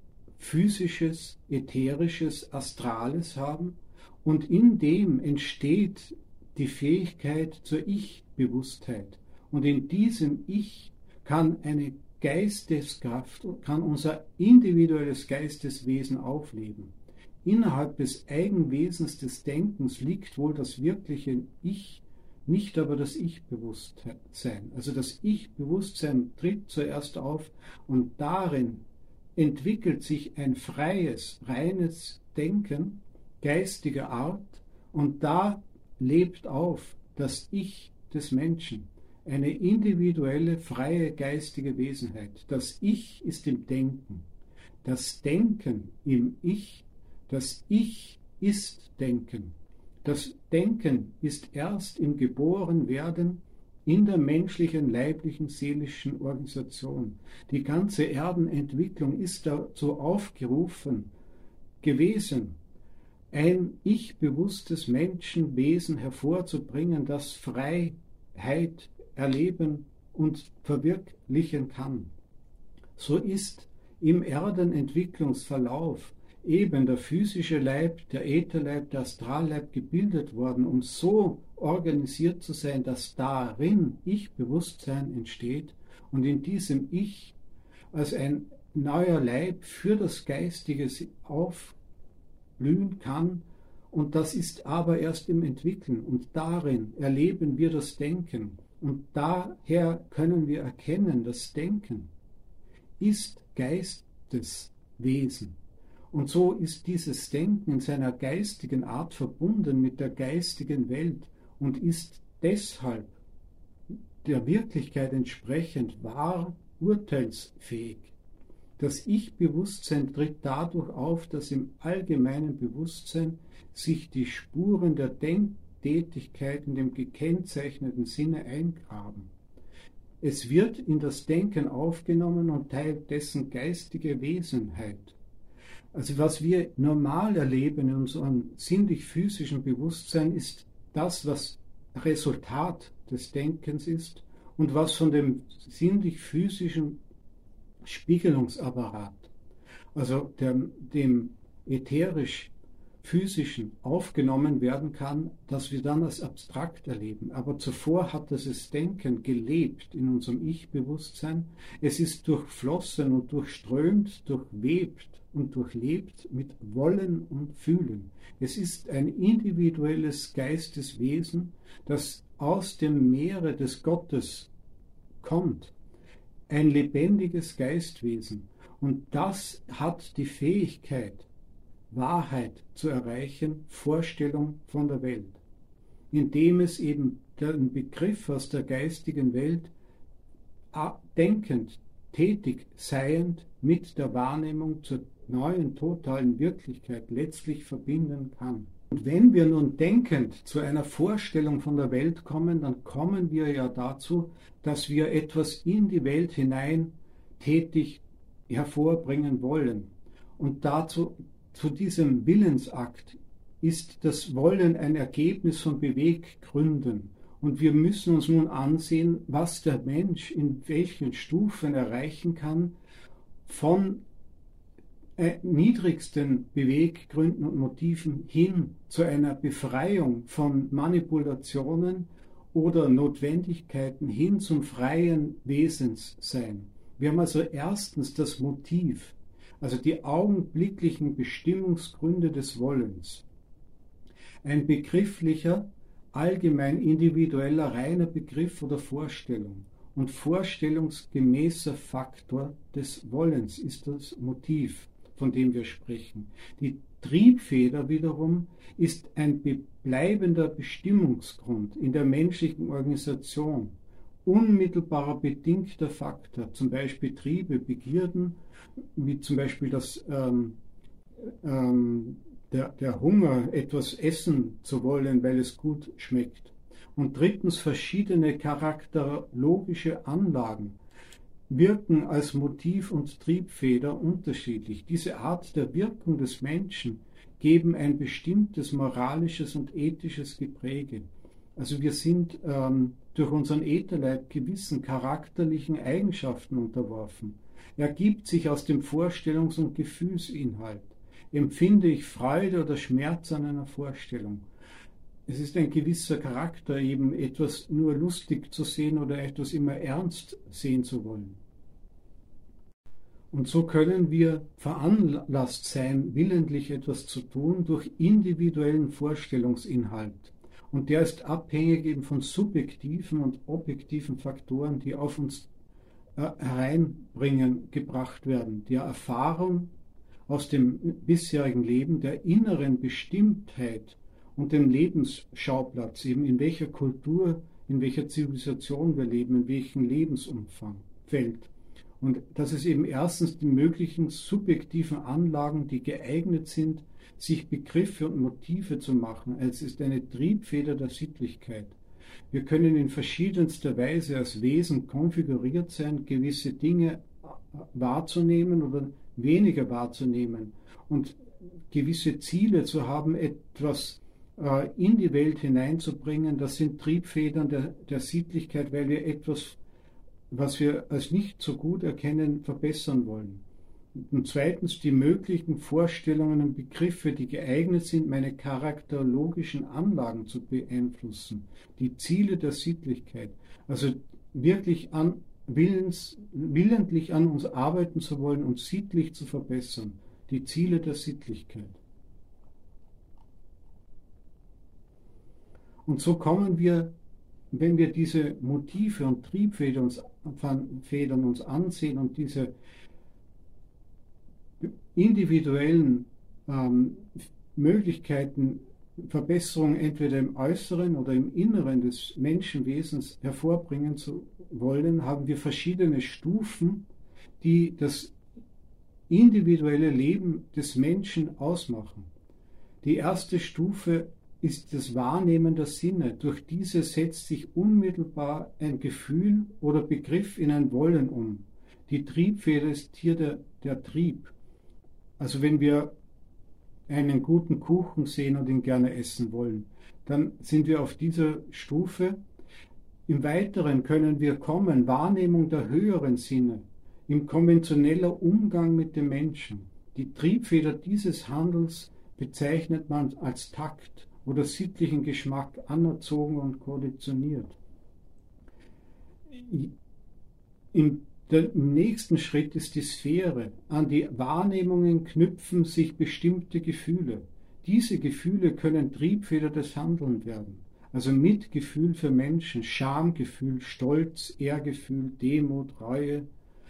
physisches, ätherisches, astrales haben und in dem entsteht die Fähigkeit zur Ich-Bewusstheit. Und in diesem Ich kann eine Geisteskraft, kann unser individuelles Geisteswesen aufleben. Innerhalb des Eigenwesens des Denkens liegt wohl das wirkliche Ich, nicht aber das Ich-Bewusstsein. Also das Ich-Bewusstsein tritt zuerst auf und darin entwickelt sich ein freies, reines Denken geistiger Art und da lebt auf das Ich des Menschen, eine individuelle, freie geistige Wesenheit. Das Ich ist im Denken, das Denken im Ich, das Ich ist Denken. Das Denken ist erst im Geborenwerden in der menschlichen, leiblichen, seelischen Organisation. Die ganze Erdenentwicklung ist dazu aufgerufen gewesen, ein ich-bewusstes Menschenwesen hervorzubringen, das Freiheit erleben und verwirklichen kann. So ist im Erdenentwicklungsverlauf eben der physische Leib, der Ätherleib, der Astralleib gebildet worden, um so organisiert zu sein, dass darin Ich-Bewusstsein entsteht und in diesem Ich als ein neuer Leib für das Geistige aufblühen kann. Und das ist aber erst im Entwickeln und darin erleben wir das Denken. Und daher können wir erkennen, das Denken ist Geisteswesen. Und so ist dieses Denken in seiner geistigen Art verbunden mit der geistigen Welt und ist deshalb der Wirklichkeit entsprechend wahr urteilsfähig. Das Ich-Bewusstsein tritt dadurch auf, dass im allgemeinen Bewusstsein sich die Spuren der Denktätigkeit in dem gekennzeichneten Sinne eingraben. Es wird in das Denken aufgenommen und teilt dessen geistige Wesenheit. Also was wir normal erleben in unserem sinnlich-physischen Bewusstsein ist das, was Resultat des Denkens ist und was von dem sinnlich-physischen Spiegelungsapparat, also dem, dem ätherisch-physischen aufgenommen werden kann, das wir dann als abstrakt erleben. Aber zuvor hat dieses Denken gelebt in unserem Ich-Bewusstsein. Es ist durchflossen und durchströmt, durchwebt und durchlebt mit Wollen und Fühlen. Es ist ein individuelles Geisteswesen, das aus dem Meere des Gottes kommt. Ein lebendiges Geistwesen. Und das hat die Fähigkeit, Wahrheit zu erreichen, Vorstellung von der Welt, indem es eben den Begriff aus der geistigen Welt denkend, tätig seiend mit der Wahrnehmung zur neuen totalen Wirklichkeit letztlich verbinden kann. Und wenn wir nun denkend zu einer Vorstellung von der Welt kommen, dann kommen wir ja dazu, dass wir etwas in die Welt hinein tätig hervorbringen wollen. Und dazu, zu diesem Willensakt ist das Wollen ein Ergebnis von Beweggründen. Und wir müssen uns nun ansehen, was der Mensch in welchen Stufen erreichen kann, von äh, niedrigsten Beweggründen und Motiven hin zu einer Befreiung von Manipulationen oder Notwendigkeiten hin zum freien Wesenssein. Wir haben also erstens das Motiv, also die augenblicklichen Bestimmungsgründe des Wollens. Ein begrifflicher, allgemein individueller, reiner Begriff oder Vorstellung und vorstellungsgemäßer Faktor des Wollens ist das Motiv, von dem wir sprechen. Die Triebfeder wiederum ist ein bleibender Bestimmungsgrund in der menschlichen Organisation, unmittelbarer bedingter Faktor, zum Beispiel Triebe, Begierden, wie zum Beispiel das, ähm, ähm, der, der Hunger, etwas essen zu wollen, weil es gut schmeckt. Und drittens, verschiedene charakterologische Anlagen wirken als Motiv und Triebfeder unterschiedlich. Diese Art der Wirkung des Menschen geben ein bestimmtes moralisches und ethisches Gepräge. Also wir sind ähm, durch unseren Ätherleib gewissen charakterlichen Eigenschaften unterworfen. ergibt sich aus dem Vorstellungs- und Gefühlsinhalt. Empfinde ich Freude oder Schmerz an einer Vorstellung? Es ist ein gewisser Charakter, eben etwas nur lustig zu sehen oder etwas immer ernst sehen zu wollen. Und so können wir veranlasst sein, willentlich etwas zu tun durch individuellen Vorstellungsinhalt. Und der ist abhängig eben von subjektiven und objektiven Faktoren, die auf uns äh, hereinbringen, gebracht werden. Die Erfahrung aus dem bisherigen Leben, der inneren Bestimmtheit und dem Lebensschauplatz, eben in welcher Kultur, in welcher Zivilisation wir leben, in welchem Lebensumfang fällt. Und dass es eben erstens die möglichen subjektiven Anlagen, die geeignet sind, sich Begriffe und Motive zu machen. Es ist eine Triebfeder der Sittlichkeit. Wir können in verschiedenster Weise als Wesen konfiguriert sein, gewisse Dinge wahrzunehmen oder weniger wahrzunehmen und gewisse Ziele zu haben, etwas äh, in die Welt hineinzubringen. Das sind Triebfedern der, der Sittlichkeit, weil wir etwas, was wir als nicht so gut erkennen, verbessern wollen. Und zweitens die möglichen Vorstellungen und Begriffe, die geeignet sind, meine charakterologischen Anlagen zu beeinflussen, die Ziele der Sittlichkeit, also wirklich an Willens, willentlich an uns arbeiten zu wollen, uns sittlich zu verbessern, die Ziele der Sittlichkeit. Und so kommen wir, wenn wir diese Motive und Triebfedern uns, Federn uns ansehen und diese individuellen ähm, Möglichkeiten, Verbesserungen entweder im Äußeren oder im Inneren des Menschenwesens hervorbringen zu wollen, haben wir verschiedene Stufen, die das individuelle Leben des Menschen ausmachen. Die erste Stufe ist das Wahrnehmen der Sinne. Durch diese setzt sich unmittelbar ein Gefühl oder Begriff in ein Wollen um. Die Triebfeder ist hier der, der Trieb. Also wenn wir einen guten Kuchen sehen und ihn gerne essen wollen, dann sind wir auf dieser Stufe. Im Weiteren können wir kommen, Wahrnehmung der höheren Sinne, im konventioneller Umgang mit dem Menschen. Die Triebfeder dieses Handels bezeichnet man als Takt oder sittlichen Geschmack, anerzogen und konditioniert. Im Im nächsten Schritt ist die Sphäre. An die Wahrnehmungen knüpfen sich bestimmte Gefühle. Diese Gefühle können Triebfeder des Handelns werden. Also Mitgefühl für Menschen, Schamgefühl, Stolz, Ehrgefühl, Demut, Reue,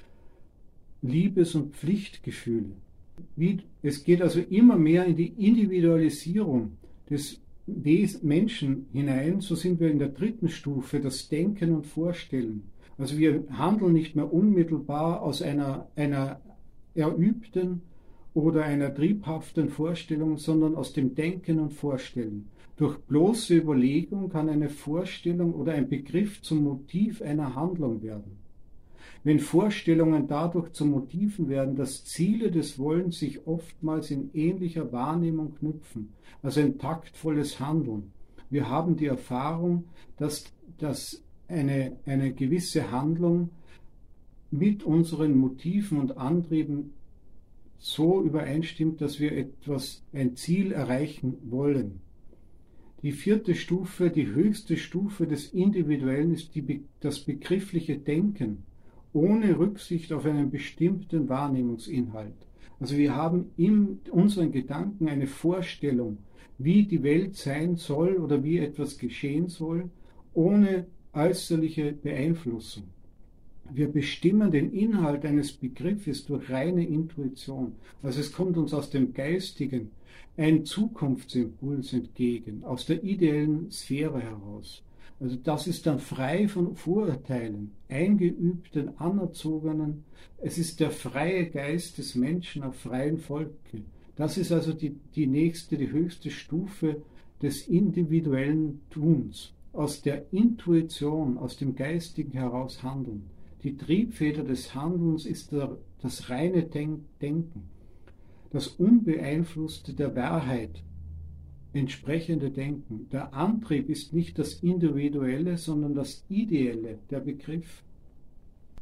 Liebes- und Pflichtgefühle. Wie, es geht also immer mehr in die Individualisierung des Menschen hinein. So sind wir in der dritten Stufe, das Denken und Vorstellen. Also wir handeln nicht mehr unmittelbar aus einer, einer erübten oder einer triebhaften Vorstellung, sondern aus dem Denken und Vorstellen. Durch bloße Überlegung kann eine Vorstellung oder ein Begriff zum Motiv einer Handlung werden. Wenn Vorstellungen dadurch zu Motiven werden, dass Ziele des Wollens sich oftmals in ähnlicher Wahrnehmung knüpfen, also ein taktvolles Handeln. Wir haben die Erfahrung, dass das Eine, eine gewisse Handlung mit unseren Motiven und Antrieben so übereinstimmt, dass wir etwas, ein Ziel erreichen wollen. Die vierte Stufe, die höchste Stufe des Individuellen ist die, das begriffliche Denken, ohne Rücksicht auf einen bestimmten Wahrnehmungsinhalt. Also wir haben in unseren Gedanken eine Vorstellung, wie die Welt sein soll oder wie etwas geschehen soll, ohne äußerliche Beeinflussung. Wir bestimmen den Inhalt eines Begriffes durch reine Intuition. Also es kommt uns aus dem Geistigen ein Zukunftsimpuls entgegen, aus der ideellen Sphäre heraus. Also das ist dann frei von Vorurteilen, eingeübten, anerzogenen. Es ist der freie Geist des Menschen auf freien Volke. Das ist also die, die nächste, die höchste Stufe des individuellen Tuns. Aus der Intuition, aus dem Geistigen heraus handeln. Die Triebfeder des Handelns ist der, das reine Denken, das unbeeinflusste der Wahrheit entsprechende Denken. Der Antrieb ist nicht das Individuelle, sondern das Ideelle, der Begriff.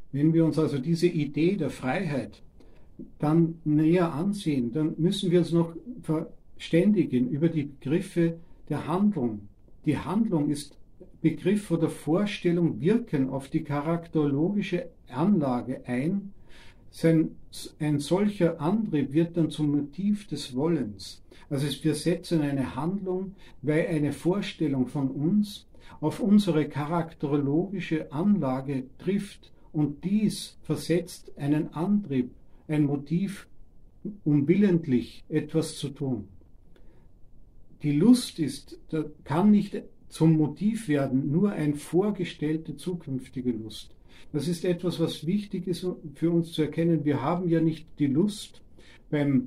Wenn wir uns also diese Idee der Freiheit dann näher ansehen, dann müssen wir uns noch verständigen über die Begriffe der Handlung. Die Handlung ist Begriff oder Vorstellung, wirken auf die charakterologische Anlage ein. Sein, ein solcher Antrieb wird dann zum Motiv des Wollens. Also wir setzen eine Handlung, weil eine Vorstellung von uns auf unsere charakterologische Anlage trifft und dies versetzt einen Antrieb, ein Motiv, um willentlich etwas zu tun. Die Lust ist, kann nicht zum Motiv werden, nur eine vorgestellte zukünftige Lust. Das ist etwas, was wichtig ist für uns zu erkennen. Wir haben ja nicht die Lust beim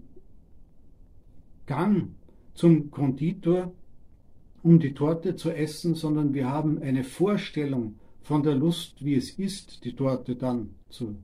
Gang zum Konditor, um die Torte zu essen, sondern wir haben eine Vorstellung von der Lust, wie es ist, die Torte dann zu,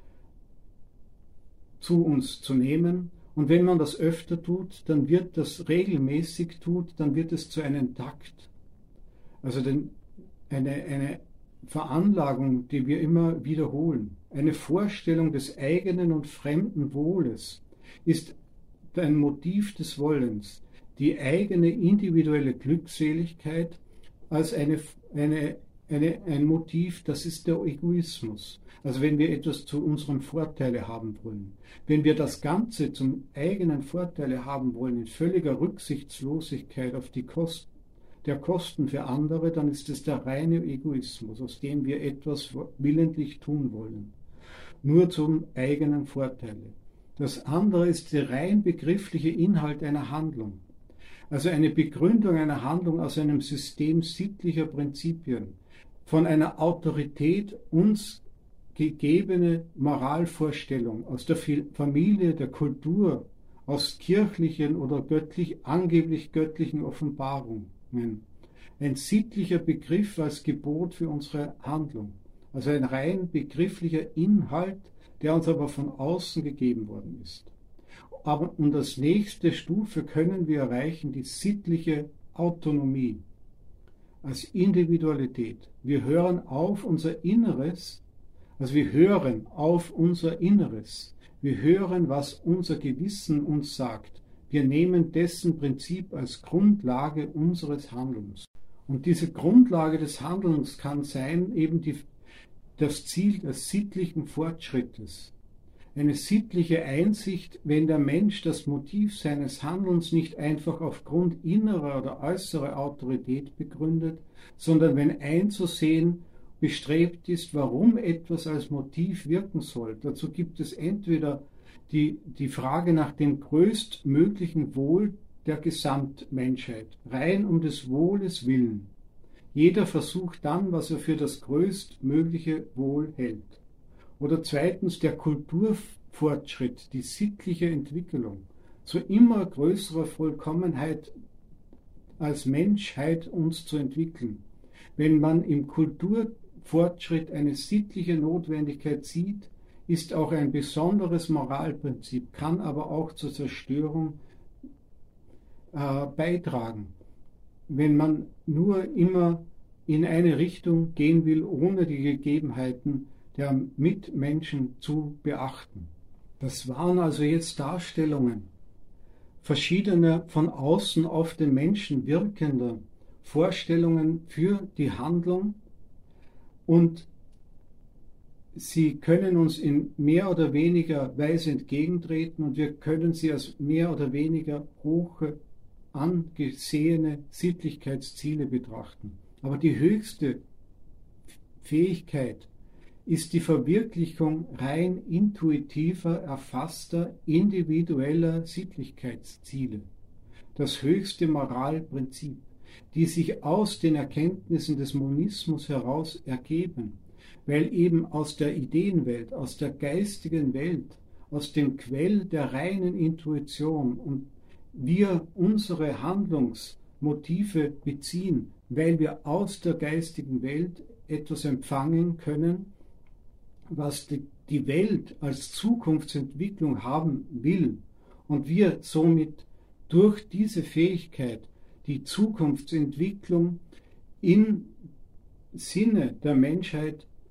zu uns zu nehmen. Und wenn man das öfter tut, dann wird das regelmäßig tut, dann wird es zu einem Takt. Also den, eine, eine Veranlagung, die wir immer wiederholen. Eine Vorstellung des eigenen und fremden Wohles ist ein Motiv des Wollens. Die eigene individuelle Glückseligkeit als eine, eine, eine, ein Motiv, das ist der Egoismus. Also wenn wir etwas zu unserem Vorteile haben wollen. Wenn wir das Ganze zum eigenen Vorteile haben wollen, in völliger Rücksichtslosigkeit auf die Kosten der Kosten für andere, dann ist es der reine Egoismus, aus dem wir etwas willentlich tun wollen. Nur zum eigenen Vorteile. Das andere ist der rein begriffliche Inhalt einer Handlung. Also eine Begründung einer Handlung aus einem System sittlicher Prinzipien, von einer Autorität uns gegebene Moralvorstellung aus der Familie, der Kultur, aus kirchlichen oder göttlich, angeblich göttlichen Offenbarungen. Ein sittlicher Begriff als Gebot für unsere Handlung. Also ein rein begrifflicher Inhalt, der uns aber von außen gegeben worden ist. Aber um das nächste Stufe können wir erreichen, die sittliche Autonomie als Individualität. Wir hören auf unser Inneres, also wir hören auf unser Inneres. Wir hören, was unser Gewissen uns sagt. Wir nehmen dessen Prinzip als Grundlage unseres Handelns. Und diese Grundlage des Handelns kann sein eben die, das Ziel des sittlichen Fortschrittes. Eine sittliche Einsicht, wenn der Mensch das Motiv seines Handelns nicht einfach aufgrund innerer oder äußerer Autorität begründet, sondern wenn einzusehen bestrebt ist, warum etwas als Motiv wirken soll. Dazu gibt es entweder die, die Frage nach dem größtmöglichen Wohl der Gesamtmenschheit, rein um des Wohles willen. Jeder versucht dann, was er für das größtmögliche Wohl hält. Oder zweitens der Kulturfortschritt, die sittliche Entwicklung zu immer größerer Vollkommenheit als Menschheit uns zu entwickeln. Wenn man im Kulturfortschritt eine sittliche Notwendigkeit sieht, ist auch ein besonderes Moralprinzip, kann aber auch zur Zerstörung äh, beitragen. Wenn man nur immer in eine Richtung gehen will, ohne die Gegebenheiten der Mitmenschen zu beachten. Das waren also jetzt Darstellungen verschiedener von außen auf den Menschen wirkender Vorstellungen für die Handlung, und sie können uns in mehr oder weniger Weise entgegentreten und wir können sie als mehr oder weniger hohe angesehene Sittlichkeitsziele betrachten. Aber die höchste Fähigkeit ist die Verwirklichung rein intuitiver, erfasster, individueller Sittlichkeitsziele. Das höchste Moralprinzip, die sich aus den Erkenntnissen des Monismus heraus ergeben, weil eben aus der Ideenwelt, aus der geistigen Welt, aus dem Quell der reinen Intuition und wir unsere Handlungsmotive beziehen, weil wir aus der geistigen Welt etwas empfangen können, was die, die Welt als Zukunftsentwicklung haben will und wir somit durch diese Fähigkeit die Zukunftsentwicklung im Sinne der Menschheit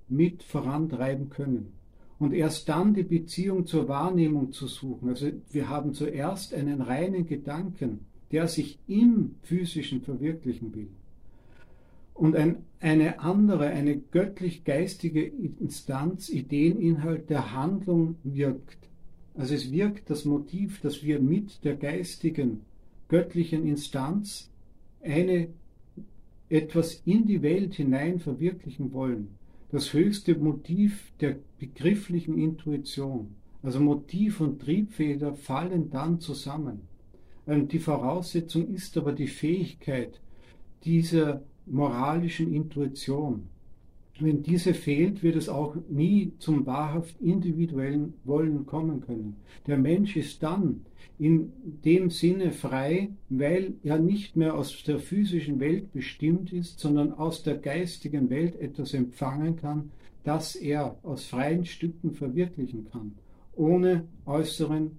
mit vorantreiben können. Und erst dann die Beziehung zur Wahrnehmung zu suchen. Also wir haben zuerst einen reinen Gedanken, der sich im Physischen verwirklichen will. Und ein, eine andere, eine göttlich-geistige Instanz, Ideeninhalt der Handlung wirkt. Also es wirkt das Motiv, dass wir mit der geistigen, göttlichen Instanz eine, etwas in die Welt hinein verwirklichen wollen. Das höchste Motiv der begrifflichen Intuition. Also Motiv und Triebfeder fallen dann zusammen. Und die Voraussetzung ist aber die Fähigkeit dieser moralischen Intuition. Wenn diese fehlt, wird es auch nie zum wahrhaft individuellen Wollen kommen können. Der Mensch ist dann in dem Sinne frei, weil er nicht mehr aus der physischen Welt bestimmt ist, sondern aus der geistigen Welt etwas empfangen kann, das er aus freien Stücken verwirklichen kann, ohne äußeren,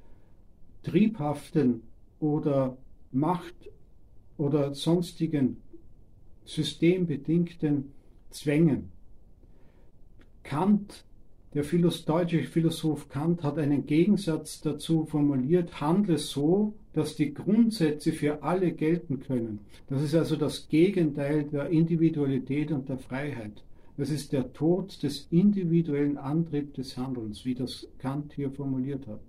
triebhaften oder Macht- oder sonstigen systembedingten Zwängen. Kant, der Philos deutsche Philosoph Kant, hat einen Gegensatz dazu formuliert: Handle so, dass die Grundsätze für alle gelten können. Das ist also das Gegenteil der Individualität und der Freiheit. Das ist der Tod des individuellen Antriebs des Handelns, wie das Kant hier formuliert hat.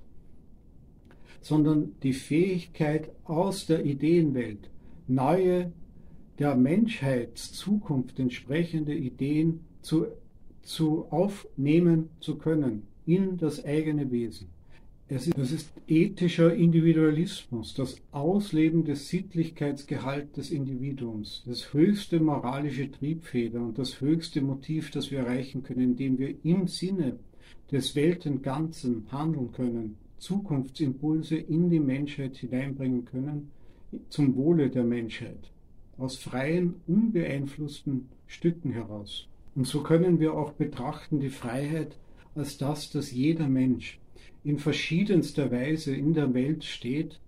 Sondern die Fähigkeit, aus der Ideenwelt neue, der Menschheitszukunft entsprechende Ideen zu, zu aufnehmen zu können in das eigene Wesen. Es ist, das ist ethischer Individualismus, das Ausleben des Sittlichkeitsgehalts des Individuums, das höchste moralische Triebfeder und das höchste Motiv, das wir erreichen können, indem wir im Sinne des Weltenganzen handeln können, Zukunftsimpulse in die Menschheit hineinbringen können, zum Wohle der Menschheit. Aus freien, unbeeinflussten Stücken heraus. Und so können wir auch betrachten die Freiheit als das, dass jeder Mensch in verschiedenster Weise in der Welt steht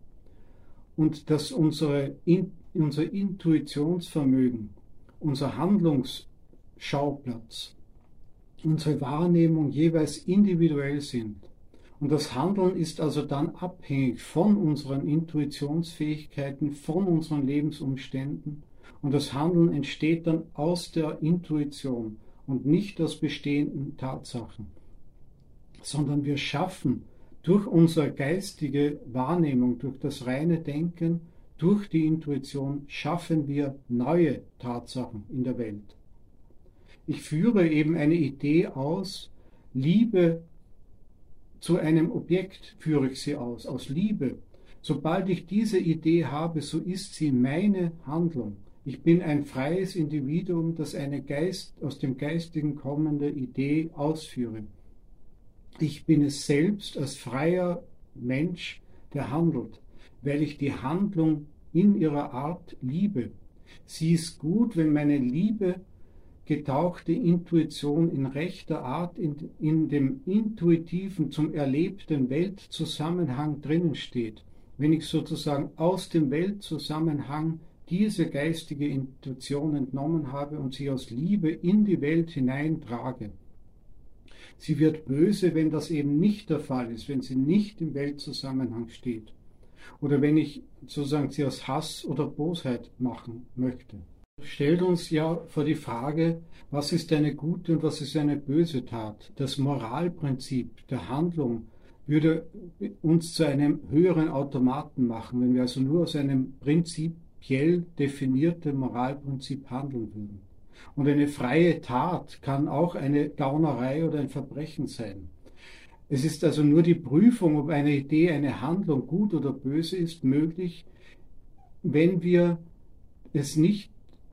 und dass unsere, in, unser Intuitionsvermögen, unser Handlungsschauplatz, unsere Wahrnehmung jeweils individuell sind. Und das Handeln ist also dann abhängig von unseren Intuitionsfähigkeiten, von unseren Lebensumständen. Und das Handeln entsteht dann aus der Intuition und nicht aus bestehenden Tatsachen, sondern wir schaffen durch unsere geistige Wahrnehmung, durch das reine Denken, durch die Intuition, schaffen wir neue Tatsachen in der Welt. Ich führe eben eine Idee aus, Liebe zu einem Objekt führe ich sie aus, aus Liebe. Sobald ich diese Idee habe, so ist sie meine Handlung. Ich bin ein freies Individuum, das eine Geist, aus dem Geistigen kommende Idee ausführe. Ich bin es selbst als freier Mensch, der handelt, weil ich die Handlung in ihrer Art liebe. Sie ist gut, wenn meine Liebe getauchte Intuition in rechter Art in, in dem intuitiven, zum erlebten Weltzusammenhang drinnen steht. Wenn ich sozusagen aus dem Weltzusammenhang diese geistige Intuition entnommen habe und sie aus Liebe in die Welt hineintrage. Sie wird böse, wenn das eben nicht der Fall ist, wenn sie nicht im Weltzusammenhang steht. Oder wenn ich sozusagen sie aus Hass oder Bosheit machen möchte. Stellt uns ja vor die Frage, was ist eine gute und was ist eine böse Tat? Das Moralprinzip der Handlung würde uns zu einem höheren Automaten machen, wenn wir also nur aus einem prinzipiell definierten Moralprinzip handeln würden. Und eine freie Tat kann auch eine Gaunerei oder ein Verbrechen sein. Es ist also nur die Prüfung, ob eine Idee, eine Handlung gut oder böse ist, möglich, wenn wir es nicht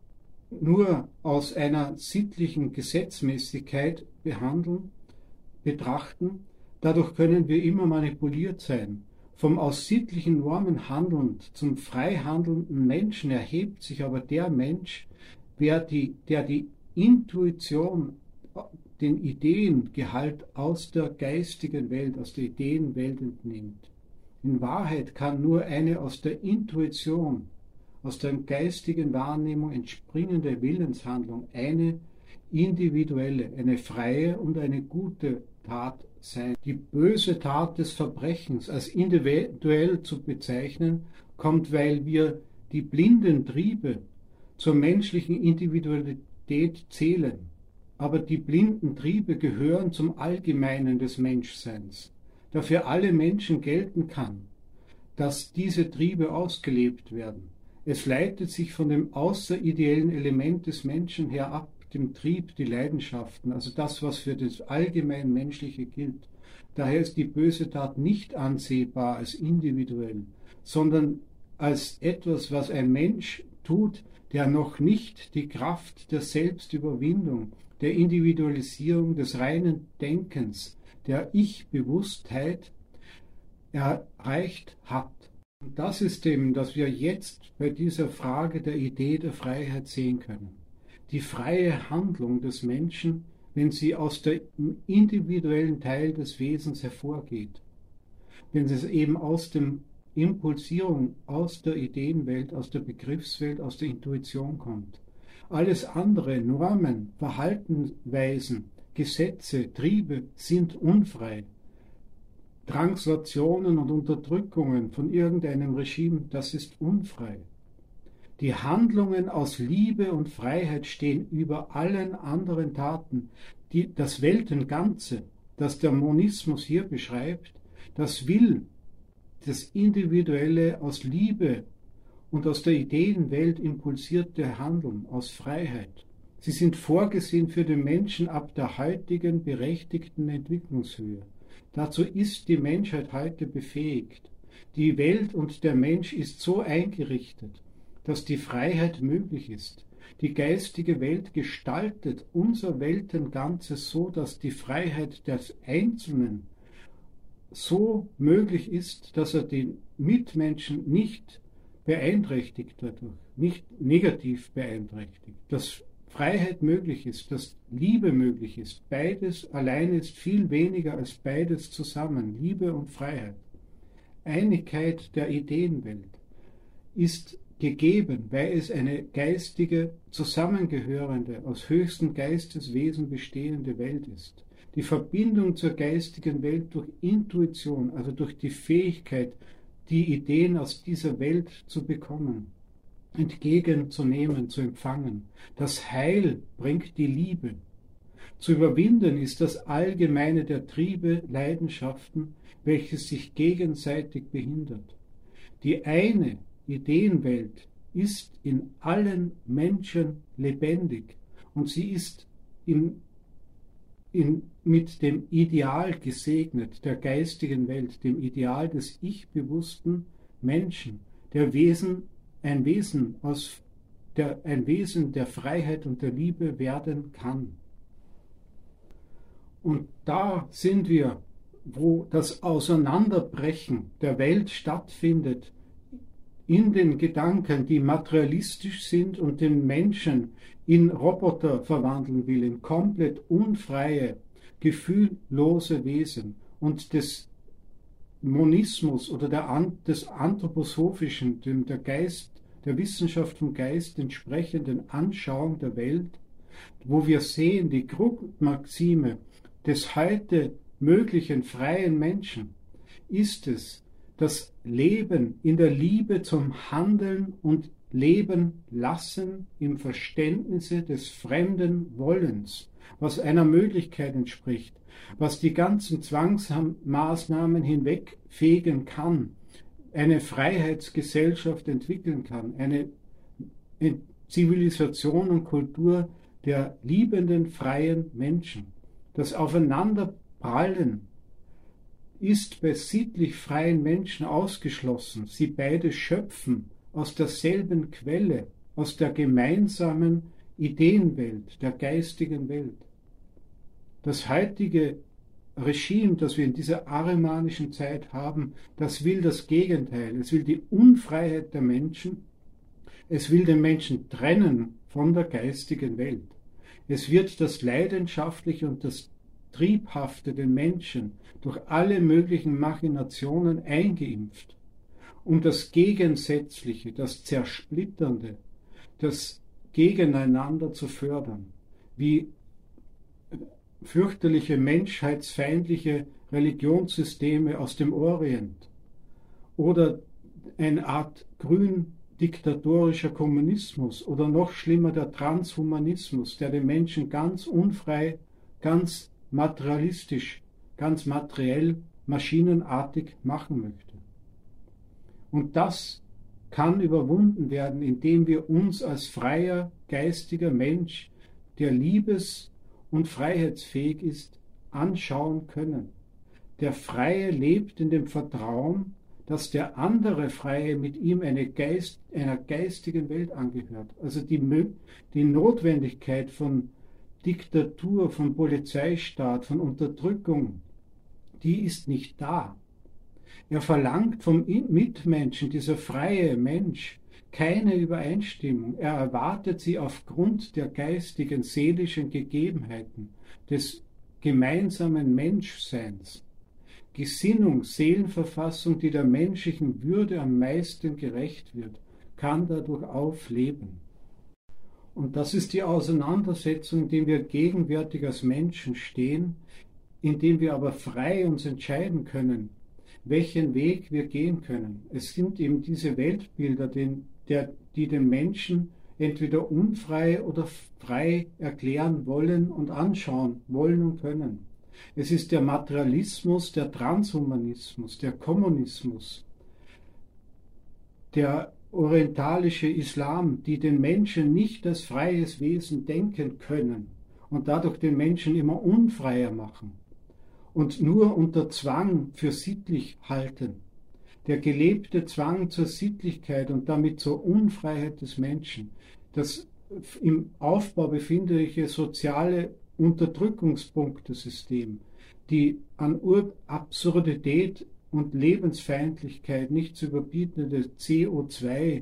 nur aus einer sittlichen Gesetzmäßigkeit behandeln, betrachten. Dadurch können wir immer manipuliert sein. Vom aus sittlichen Normen handelnd zum frei handelnden Menschen erhebt sich aber der Mensch, der die, der die Intuition, den Ideengehalt aus der geistigen Welt, aus der Ideenwelt entnimmt. In Wahrheit kann nur eine aus der Intuition, aus der geistigen Wahrnehmung entspringende Willenshandlung eine individuelle, eine freie und eine gute Tat sein. Die böse Tat des Verbrechens als individuell zu bezeichnen, kommt, weil wir die blinden Triebe zur menschlichen Individualität zählen. Aber die blinden Triebe gehören zum Allgemeinen des Menschseins, da für alle Menschen gelten kann, dass diese Triebe ausgelebt werden. Es leitet sich von dem außerideellen Element des Menschen her ab, dem Trieb, die Leidenschaften, also das, was für das allgemein Menschliche gilt. Daher ist die böse Tat nicht ansehbar als individuell, sondern als etwas, was ein Mensch tut, der noch nicht die Kraft der Selbstüberwindung, der Individualisierung, des reinen Denkens, der Ich-Bewusstheit erreicht hat. Und das ist eben, dass wir jetzt bei dieser Frage der Idee der Freiheit sehen können. Die freie Handlung des Menschen, wenn sie aus dem individuellen Teil des Wesens hervorgeht, wenn es eben aus der Impulsierung, aus der Ideenwelt, aus der Begriffswelt, aus der Intuition kommt. Alles andere, Normen, Verhaltensweisen, Gesetze, Triebe sind unfrei. Translationen und Unterdrückungen von irgendeinem Regime, das ist unfrei. Die Handlungen aus Liebe und Freiheit stehen über allen anderen Taten. Die, das Weltenganze, das der Monismus hier beschreibt, das will das individuelle aus Liebe und aus der Ideenwelt impulsierte Handeln, aus Freiheit. Sie sind vorgesehen für den Menschen ab der heutigen berechtigten Entwicklungshöhe. Dazu ist die Menschheit heute befähigt. Die Welt und der Mensch ist so eingerichtet, dass die Freiheit möglich ist. Die geistige Welt gestaltet unser Weltenganzes so, dass die Freiheit des Einzelnen so möglich ist, dass er den Mitmenschen nicht beeinträchtigt dadurch, nicht negativ beeinträchtigt. Dass Freiheit möglich ist, dass Liebe möglich ist. Beides alleine ist viel weniger als beides zusammen, Liebe und Freiheit. Einigkeit der Ideenwelt ist gegeben, weil es eine geistige, zusammengehörende, aus höchsten Geisteswesen bestehende Welt ist. Die Verbindung zur geistigen Welt durch Intuition, also durch die Fähigkeit, die Ideen aus dieser Welt zu bekommen, entgegenzunehmen, zu empfangen. Das Heil bringt die Liebe. Zu überwinden ist das Allgemeine der Triebe, Leidenschaften, welches sich gegenseitig behindert. Die eine Ideenwelt ist in allen Menschen lebendig und sie ist in, in, mit dem Ideal gesegnet, der geistigen Welt, dem Ideal des ich-bewussten Menschen, der Wesen, ein Wesen aus der, ein Wesen der Freiheit und der Liebe werden kann. Und da sind wir, wo das Auseinanderbrechen der Welt stattfindet, in den Gedanken, die materialistisch sind und den Menschen in Roboter verwandeln will, in komplett unfreie, gefühllose Wesen und des Monismus oder der, des Anthroposophischen, dem der Geist, der Wissenschaft vom Geist entsprechenden Anschauung der Welt, wo wir sehen, die Grundmaxime des heute möglichen freien Menschen ist es, das Leben in der Liebe zum Handeln und Leben lassen im Verständnisse des fremden Wollens, was einer Möglichkeit entspricht, was die ganzen Zwangsmaßnahmen hinwegfegen kann, eine Freiheitsgesellschaft entwickeln kann, eine Zivilisation und Kultur der liebenden, freien Menschen. Das Aufeinanderprallen ist bei sittlich freien Menschen ausgeschlossen. Sie beide schöpfen aus derselben Quelle, aus der gemeinsamen Ideenwelt, der geistigen Welt. Das heutige Regime, das wir in dieser arimanischen Zeit haben, das will das Gegenteil. Es will die Unfreiheit der Menschen. Es will den Menschen trennen von der geistigen Welt. Es wird das Leidenschaftliche und das Triebhafte den Menschen durch alle möglichen Machinationen eingeimpft, um das Gegensätzliche, das Zersplitternde, das Gegeneinander zu fördern. wie fürchterliche menschheitsfeindliche Religionssysteme aus dem Orient oder eine Art grün diktatorischer Kommunismus oder noch schlimmer der Transhumanismus, der den Menschen ganz unfrei, ganz materialistisch, ganz materiell, maschinenartig machen möchte. Und das kann überwunden werden, indem wir uns als freier, geistiger Mensch, der liebes- und freiheitsfähig ist, anschauen können. Der Freie lebt in dem Vertrauen, dass der andere Freie mit ihm eine Geist, einer geistigen Welt angehört. Also die, die Notwendigkeit von Diktatur, von Polizeistaat, von Unterdrückung, die ist nicht da. Er verlangt vom Mitmenschen, dieser freie Mensch, keine Übereinstimmung. Er erwartet sie aufgrund der geistigen, seelischen Gegebenheiten des gemeinsamen Menschseins. Gesinnung, Seelenverfassung, die der menschlichen Würde am meisten gerecht wird, kann dadurch aufleben. Und das ist die Auseinandersetzung, in der wir gegenwärtig als Menschen stehen, in dem wir aber frei uns entscheiden können, welchen Weg wir gehen können. Es sind eben diese Weltbilder, den, der, die den Menschen entweder unfrei oder frei erklären wollen und anschauen wollen und können. Es ist der Materialismus, der Transhumanismus, der Kommunismus, der orientalische Islam, die den Menschen nicht als freies Wesen denken können und dadurch den Menschen immer unfreier machen und nur unter Zwang für sittlich halten. Der gelebte Zwang zur Sittlichkeit und damit zur Unfreiheit des Menschen, das im Aufbau befindliche soziale Unterdrückungspunktesystem, die an Absurdität und Lebensfeindlichkeit nicht zu überbietende C O zwei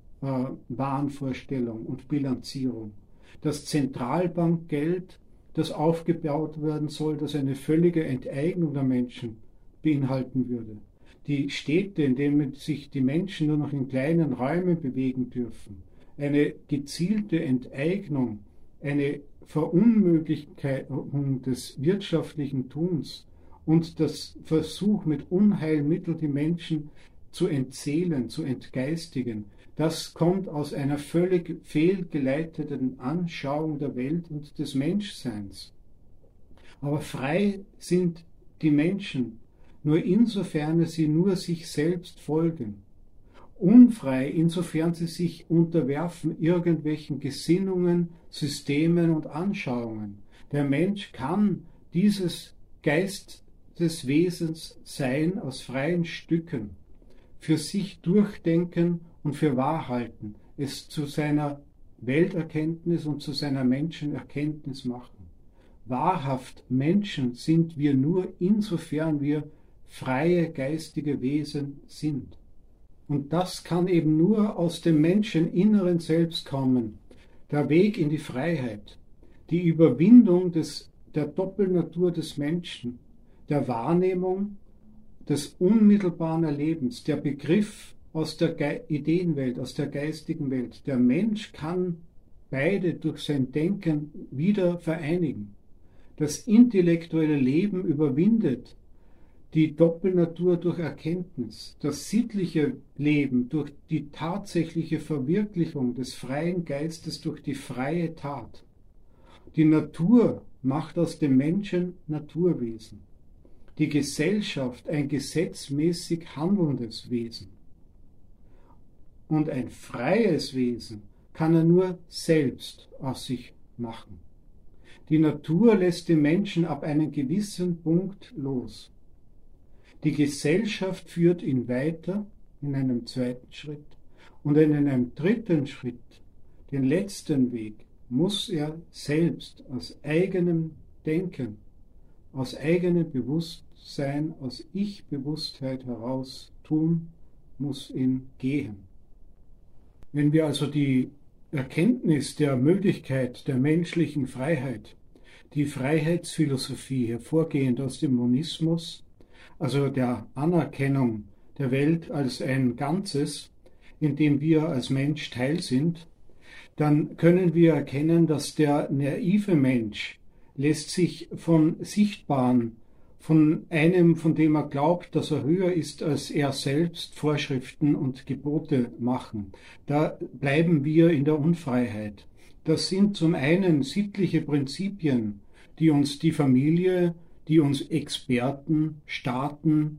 Wahnvorstellung und Bilanzierung, das Zentralbankgeld, das aufgebaut werden soll, das eine völlige Enteignung der Menschen beinhalten würde, die Städte, in denen sich die Menschen nur noch in kleinen Räumen bewegen dürfen, eine gezielte Enteignung, eine Verunmöglichung des wirtschaftlichen Tuns und das Versuch, mit Unheilmitteln die Menschen zu entseelen, zu entgeistigen, das kommt aus einer völlig fehlgeleiteten Anschauung der Welt und des Menschseins. Aber frei sind die Menschen nur insofern sie nur sich selbst folgen. Unfrei, insofern sie sich unterwerfen irgendwelchen Gesinnungen, Systemen und Anschauungen. Der Mensch kann dieses Geist des Wesens sein aus freien Stücken, für sich durchdenken und für wahr halten, es zu seiner Welterkenntnis und zu seiner Menschenerkenntnis machen. Wahrhaft Menschen sind wir nur insofern wir freie geistige Wesen sind. Und das kann eben nur aus dem Menscheninneren selbst kommen. Der Weg in die Freiheit, die Überwindung des, der Doppelnatur des Menschen, der Wahrnehmung des unmittelbaren Erlebens, der Begriff aus der Ge- Ideenwelt, aus der geistigen Welt. Der Mensch kann beide durch sein Denken wieder vereinigen. Das intellektuelle Leben überwindet die Doppelnatur durch Erkenntnis, das sittliche Leben durch die tatsächliche Verwirklichung des freien Geistes durch die freie Tat. Die Natur macht aus dem Menschen Naturwesen, die Gesellschaft ein gesetzmäßig handelndes Wesen. Und ein freies Wesen kann er nur selbst aus sich machen. Die Natur lässt den Menschen ab einem gewissen Punkt los. Die Gesellschaft führt ihn weiter in einem zweiten Schritt und in einem dritten Schritt, den letzten Weg, muss er selbst aus eigenem Denken, aus eigenem Bewusstsein, aus Ich-Bewusstheit heraus tun, muss ihn gehen. Wenn wir also die Erkenntnis der Möglichkeit der menschlichen Freiheit, die Freiheitsphilosophie hervorgehend aus dem Monismus, also der Anerkennung der Welt als ein Ganzes, in dem wir als Mensch Teil sind, dann können wir erkennen, dass der naive Mensch lässt sich von Sichtbaren, von einem, von dem er glaubt, dass er höher ist als er selbst, Vorschriften und Gebote machen. Da bleiben wir in der Unfreiheit. Das sind zum einen sittliche Prinzipien, die uns die Familie, die uns Experten, Staaten,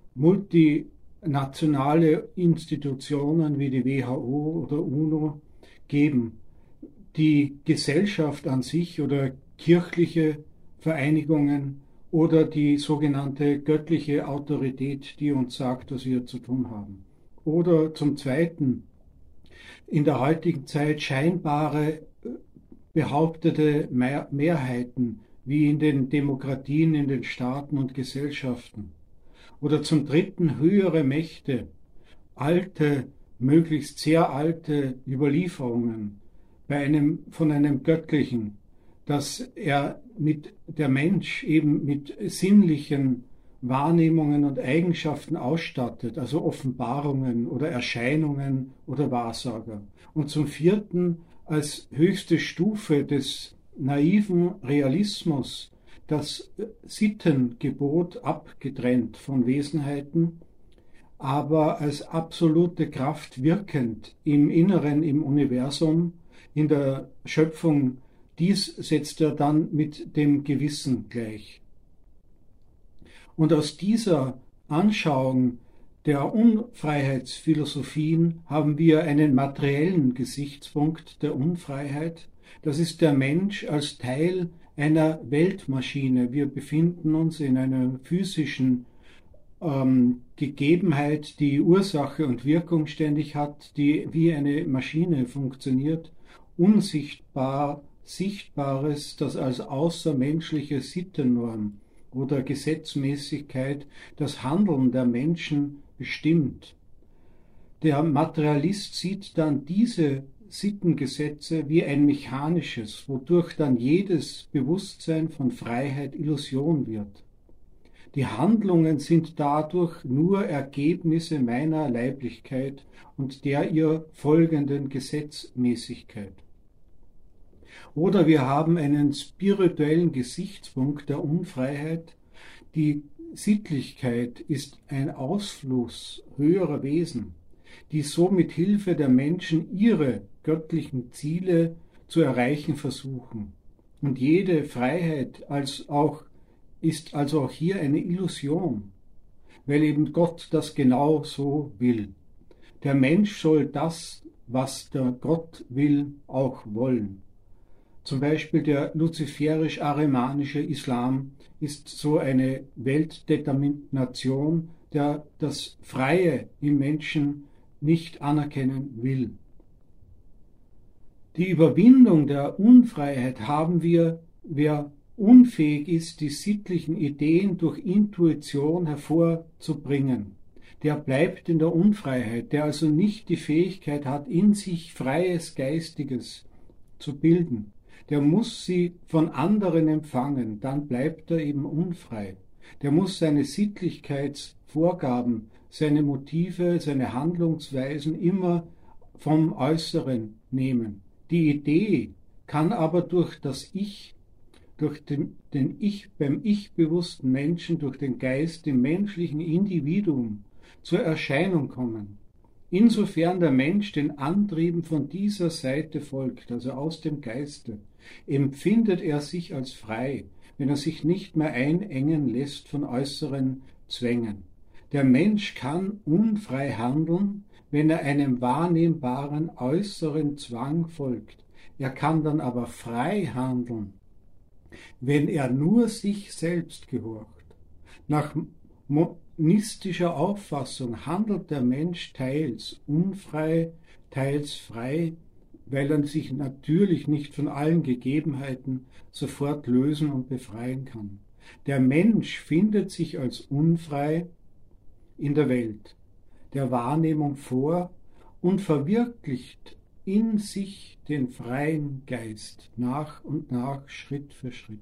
multinationale Institutionen wie die W H O oder UNO geben. Die Gesellschaft an sich oder kirchliche Vereinigungen oder die sogenannte göttliche Autorität, die uns sagt, was wir zu tun haben. Oder zum Zweiten in der heutigen Zeit scheinbare behauptete Mehrheiten wie in den Demokratien, in den Staaten und Gesellschaften. Oder zum Dritten höhere Mächte, alte, möglichst sehr alte Überlieferungen bei einem, von einem Göttlichen, dass er mit der Mensch eben mit sinnlichen Wahrnehmungen und Eigenschaften ausstattet, also Offenbarungen oder Erscheinungen oder Wahrsager. Und zum Vierten als höchste Stufe des naiven Realismus das Sittengebot abgetrennt von Wesenheiten, aber als absolute Kraft wirkend im Inneren, im Universum, in der Schöpfung. Dies setzt er dann mit dem Gewissen gleich. Und aus dieser Anschauung der Unfreiheitsphilosophien haben wir einen materiellen Gesichtspunkt der Unfreiheit. Das ist der Mensch als Teil einer Weltmaschine. Wir befinden uns in einer physischen ähm, Gegebenheit, die Ursache und Wirkung ständig hat, die wie eine Maschine funktioniert, unsichtbar Sichtbares, das als außermenschliche Sittennorm oder Gesetzmäßigkeit das Handeln der Menschen bestimmt. Der Materialist sieht dann diese Sittengesetze wie ein mechanisches, wodurch dann jedes Bewusstsein von Freiheit Illusion wird. Die Handlungen sind dadurch nur Ergebnisse meiner Leiblichkeit und der ihr folgenden Gesetzmäßigkeit. Oder wir haben einen spirituellen Gesichtspunkt der Unfreiheit. Die Sittlichkeit ist ein Ausfluss höherer Wesen, die so mit Hilfe der Menschen ihre göttlichen Ziele zu erreichen versuchen. Und jede Freiheit als auch, ist also auch hier eine Illusion, weil eben Gott das genau so will. Der Mensch soll das, was der Gott will, auch wollen. Zum Beispiel der luziferisch-arimanische Islam ist so eine Weltdetermination, der das Freie im Menschen nicht anerkennen will. Die Überwindung der Unfreiheit haben wir, wer unfähig ist, die sittlichen Ideen durch Intuition hervorzubringen. Der bleibt in der Unfreiheit, der also nicht die Fähigkeit hat, in sich freies Geistiges zu bilden. Der muss sie von anderen empfangen, dann bleibt er eben unfrei. Der muss seine Sittlichkeitsvorgaben, seine Motive, seine Handlungsweisen immer vom Äußeren nehmen. Die Idee kann aber durch das Ich, durch den, den Ich, beim ich-bewussten Menschen, durch den Geist, dem menschlichen Individuum zur Erscheinung kommen. Insofern der Mensch den Antrieben von dieser Seite folgt, also aus dem Geiste, empfindet er sich als frei, wenn er sich nicht mehr einengen lässt von äußeren Zwängen. Der Mensch kann unfrei handeln, wenn er einem wahrnehmbaren äußeren Zwang folgt. Er kann dann aber frei handeln, wenn er nur sich selbst gehorcht. Nach monistischer Auffassung handelt der Mensch teils unfrei, teils frei, weil er sich natürlich nicht von allen Gegebenheiten sofort lösen und befreien kann. Der Mensch findet sich als unfrei in der Welt, der Wahrnehmung vor und verwirklicht in sich den freien Geist nach und nach, Schritt für Schritt.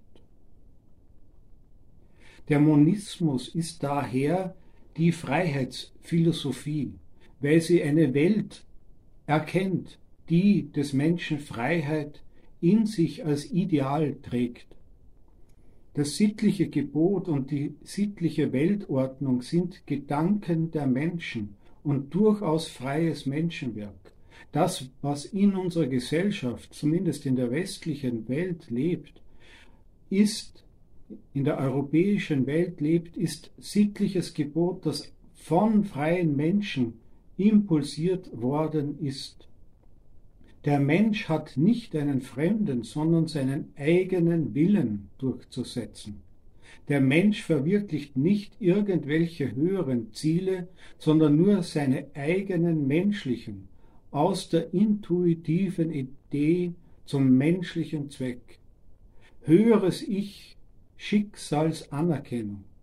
Der Monismus ist daher die Freiheitsphilosophie, weil sie eine Welt erkennt, die des Menschen Freiheit in sich als Ideal trägt. Das sittliche Gebot und die sittliche Weltordnung sind Gedanken der Menschen und durchaus freies Menschenwerk. Das, was in unserer Gesellschaft, zumindest in der westlichen Welt lebt, ist, in der europäischen Welt lebt, ist sittliches Gebot, das von freien Menschen impulsiert worden ist. Der Mensch hat nicht einen fremden, sondern seinen eigenen Willen durchzusetzen. Der Mensch verwirklicht nicht irgendwelche höheren Ziele, sondern nur seine eigenen menschlichen, aus der intuitiven Idee zum menschlichen Zweck. Höheres Ich, Schicksalsanerkennung,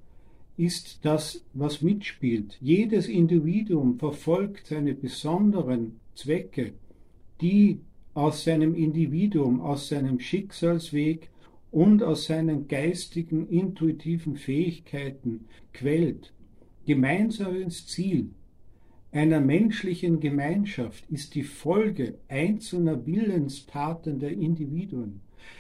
ist das, was mitspielt. Jedes Individuum verfolgt seine besonderen Zwecke, die aus seinem Individuum, aus seinem Schicksalsweg und aus seinen geistigen, intuitiven Fähigkeiten quellt. Gemeinsames Ziel einer menschlichen Gemeinschaft ist die Folge einzelner Willenstaten der Individuen.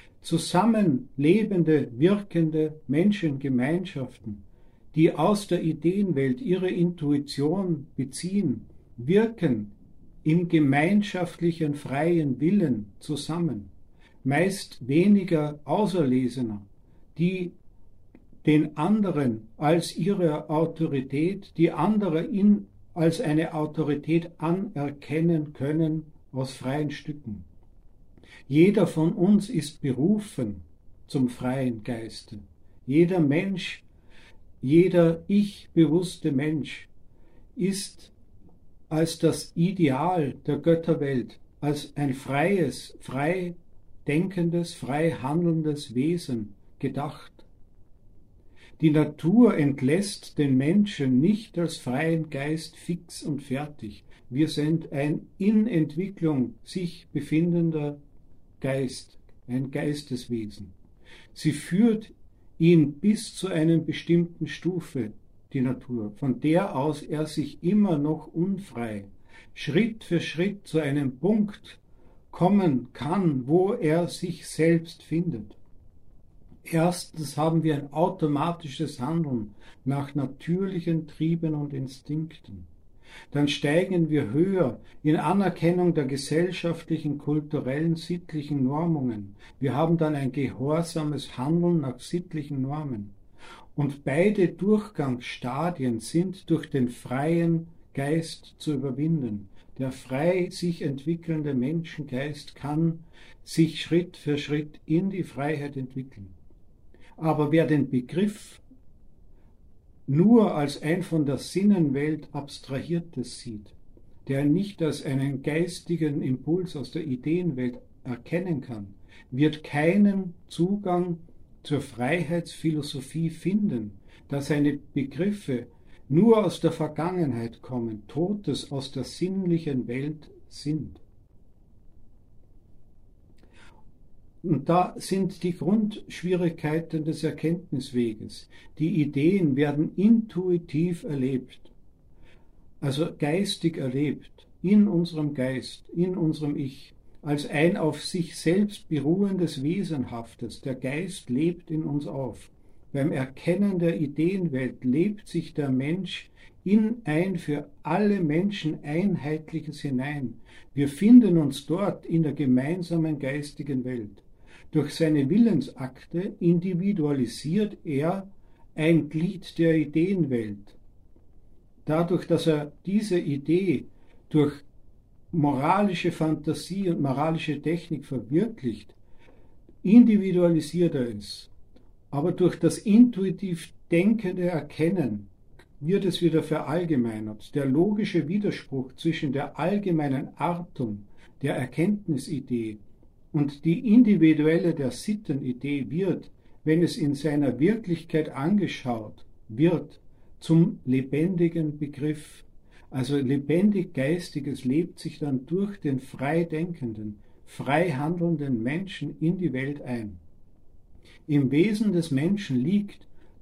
Zusammenlebende, wirkende Menschengemeinschaften, die aus der Ideenwelt ihre Intuition beziehen, wirken im gemeinschaftlichen freien Willen zusammen, meist weniger Auserlesener, die den anderen als ihre Autorität, die andere in, als eine Autorität anerkennen können aus freien Stücken. Jeder von uns ist berufen zum freien Geiste. Jeder Mensch, jeder ich-bewusste Mensch ist als das Ideal der Götterwelt, als ein freies, frei denkendes, frei handelndes Wesen gedacht. Die Natur entlässt den Menschen nicht als freien Geist fix und fertig. Wir sind ein in Entwicklung sich befindender Geist, ein Geisteswesen. Sie führt ihn bis zu einer bestimmten Stufe, die Natur, von der aus er sich immer noch unfrei, Schritt für Schritt zu einem Punkt kommen kann, wo er sich selbst findet. Erstens haben wir ein automatisches Handeln nach natürlichen Trieben und Instinkten. Dann steigen wir höher in Anerkennung der gesellschaftlichen, kulturellen, sittlichen Normungen. Wir haben dann ein gehorsames Handeln nach sittlichen Normen. Und beide Durchgangsstadien sind durch den freien Geist zu überwinden. Der frei sich entwickelnde Menschengeist kann sich Schritt für Schritt in die Freiheit entwickeln. Aber wer den Begriff nur als ein von der Sinnenwelt abstrahiertes sieht, der nicht als einen geistigen Impuls aus der Ideenwelt erkennen kann, wird keinen Zugang zur Freiheitsphilosophie finden, da seine Begriffe nur aus der Vergangenheit kommen, Totes aus der sinnlichen Welt sind. Und da sind die Grundschwierigkeiten des Erkenntnisweges. Die Ideen werden intuitiv erlebt, also geistig erlebt, in unserem Geist, in unserem Ich, als ein auf sich selbst beruhendes Wesenhaftes. Der Geist lebt in uns auf. Beim Erkennen der Ideenwelt lebt sich der Mensch in ein für alle Menschen Einheitliches hinein. Wir finden uns dort in der gemeinsamen geistigen Welt. Durch seine Willensakte individualisiert er ein Glied der Ideenwelt. Dadurch, dass er diese Idee durch moralische Fantasie und moralische Technik verwirklicht, individualisiert er es. Aber durch das intuitiv denkende Erkennen wird es wieder verallgemeinert. Der logische Widerspruch zwischen der allgemeinen Artung der Erkenntnisidee und die individuelle der Sittenidee wird, wenn es in seiner Wirklichkeit angeschaut wird, zum lebendigen Begriff. Also lebendig Geistiges lebt sich dann durch den frei denkenden, frei handelnden Menschen in die Welt ein. Im Wesen des Menschen liegt,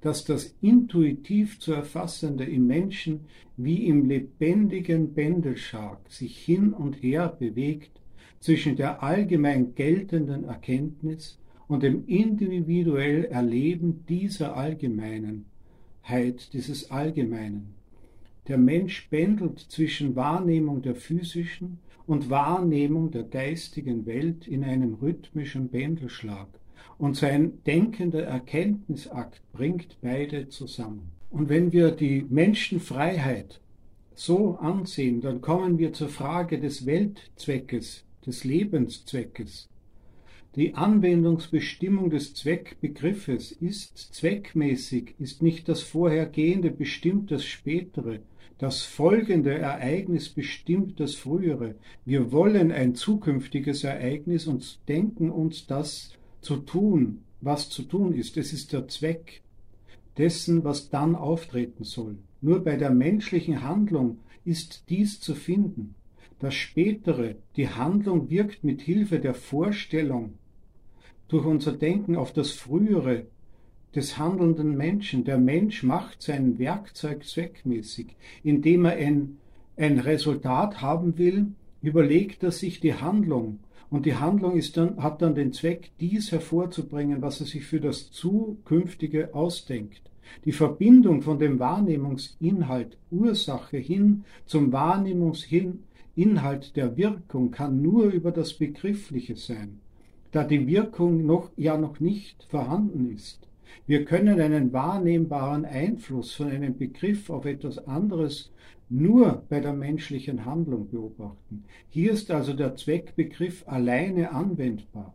dass das intuitiv zu erfassende im Menschen wie im lebendigen Pendelschlag sich hin und her bewegt zwischen der allgemein geltenden Erkenntnis und dem individuell Erleben dieser Allgemeinheit, dieses Allgemeinen. Der Mensch pendelt zwischen Wahrnehmung der physischen und Wahrnehmung der geistigen Welt in einem rhythmischen Pendelschlag. Und sein denkender Erkenntnisakt bringt beide zusammen. Und wenn wir die Menschenfreiheit so ansehen, dann kommen wir zur Frage des Weltzweckes, des Lebenszweckes. Die Anwendungsbestimmung des Zweckbegriffes ist zweckmäßig, ist nicht das Vorhergehende bestimmt das Spätere, das folgende Ereignis bestimmt das Frühere. Wir wollen ein zukünftiges Ereignis und denken uns das zu tun, was zu tun ist. Es ist der Zweck dessen, was dann auftreten soll. Nur bei der menschlichen Handlung ist dies zu finden. Das Spätere, die Handlung wirkt mit Hilfe der Vorstellung durch unser Denken auf das Frühere des handelnden Menschen. Der Mensch macht sein Werkzeug zweckmäßig. Indem er ein, ein Resultat haben will, überlegt er sich die Handlung. Und die Handlung ist dann, hat dann den Zweck, dies hervorzubringen, was er sich für das Zukünftige ausdenkt. Die Verbindung von dem Wahrnehmungsinhalt, Ursache hin zum Wahrnehmungsinhalt der Wirkung kann nur über das Begriffliche sein, da die Wirkung noch, ja noch nicht vorhanden ist. Wir können einen wahrnehmbaren Einfluss von einem Begriff auf etwas anderes nur bei der menschlichen Handlung beobachten. Hier ist also der Zweckbegriff alleine anwendbar.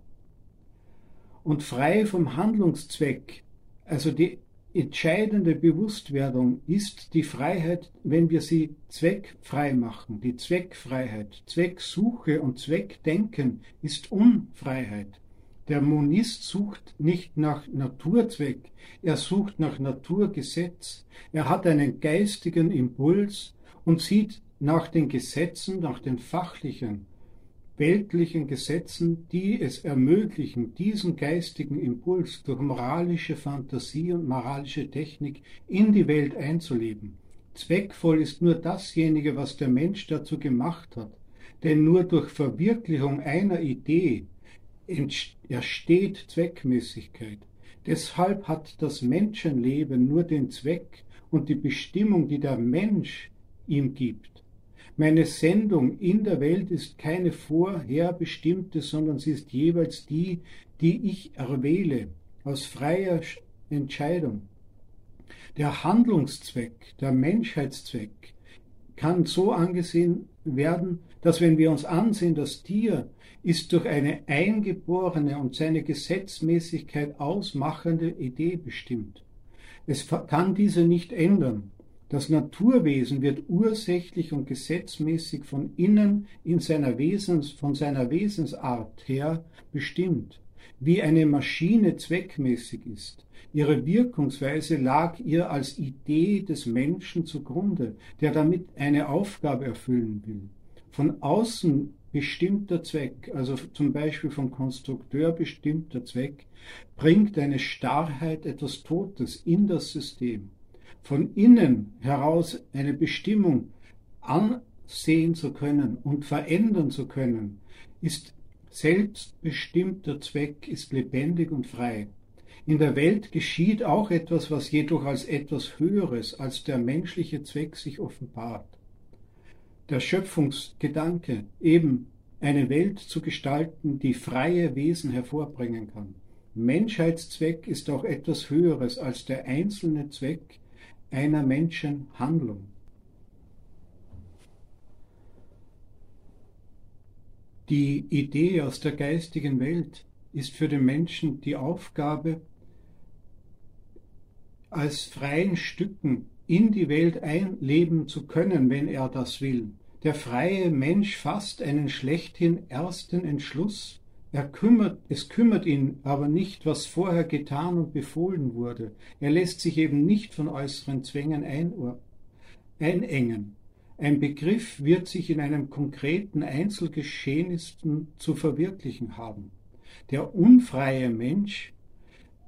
Und frei vom Handlungszweck, also die entscheidende Bewusstwerdung ist die Freiheit, wenn wir sie zweckfrei machen. Die Zweckfreiheit, Zwecksuche und Zweckdenken ist Unfreiheit. Der Monist sucht nicht nach Naturzweck, er sucht nach Naturgesetz. Er hat einen geistigen Impuls und sieht nach den Gesetzen, nach den fachlichen, weltlichen Gesetzen, die es ermöglichen, diesen geistigen Impuls durch moralische Fantasie und moralische Technik in die Welt einzuleben. Zweckvoll ist nur dasjenige, was der Mensch dazu gemacht hat, denn nur durch Verwirklichung einer Idee entsteht Zweckmäßigkeit. Deshalb hat das Menschenleben nur den Zweck und die Bestimmung, die der Mensch ihm gibt. Meine Sendung in der Welt ist keine vorherbestimmte, sondern sie ist jeweils die, die ich erwähle, aus freier Entscheidung. Der Handlungszweck, der Menschheitszweck, kann so angesehen werden, dass wenn wir uns ansehen, das Tier ist durch eine eingeborene und seine Gesetzmäßigkeit ausmachende Idee bestimmt. Es kann diese nicht ändern. Das Naturwesen wird ursächlich und gesetzmäßig von innen in seiner Wesens, von seiner Wesensart her bestimmt, wie eine Maschine zweckmäßig ist. Ihre Wirkungsweise lag ihr als Idee des Menschen zugrunde, der damit eine Aufgabe erfüllen will. Von außen bestimmter Zweck, also zum Beispiel vom Konstrukteur bestimmter Zweck, bringt eine Starrheit, etwas Totes in das System. Von innen heraus eine Bestimmung ansehen zu können und verändern zu können, ist selbstbestimmter Zweck, ist lebendig und frei. In der Welt geschieht auch etwas, was jedoch als etwas Höheres als der menschliche Zweck sich offenbart. Der Schöpfungsgedanke, eben eine Welt zu gestalten, die freie Wesen hervorbringen kann. Menschheitszweck ist auch etwas Höheres als der einzelne Zweck einer Menschenhandlung. Die Idee aus der geistigen Welt ist für den Menschen die Aufgabe, als freien Stücken in die Welt einleben zu können, wenn er das will. Der freie Mensch fasst einen schlechthin ersten Entschluss. Er kümmert, es kümmert ihn aber nicht, was vorher getan und befohlen wurde. Er lässt sich eben nicht von äußeren Zwängen einengen. Ein Begriff wird sich in einem konkreten Einzelgeschehnissen zu verwirklichen haben. Der unfreie Mensch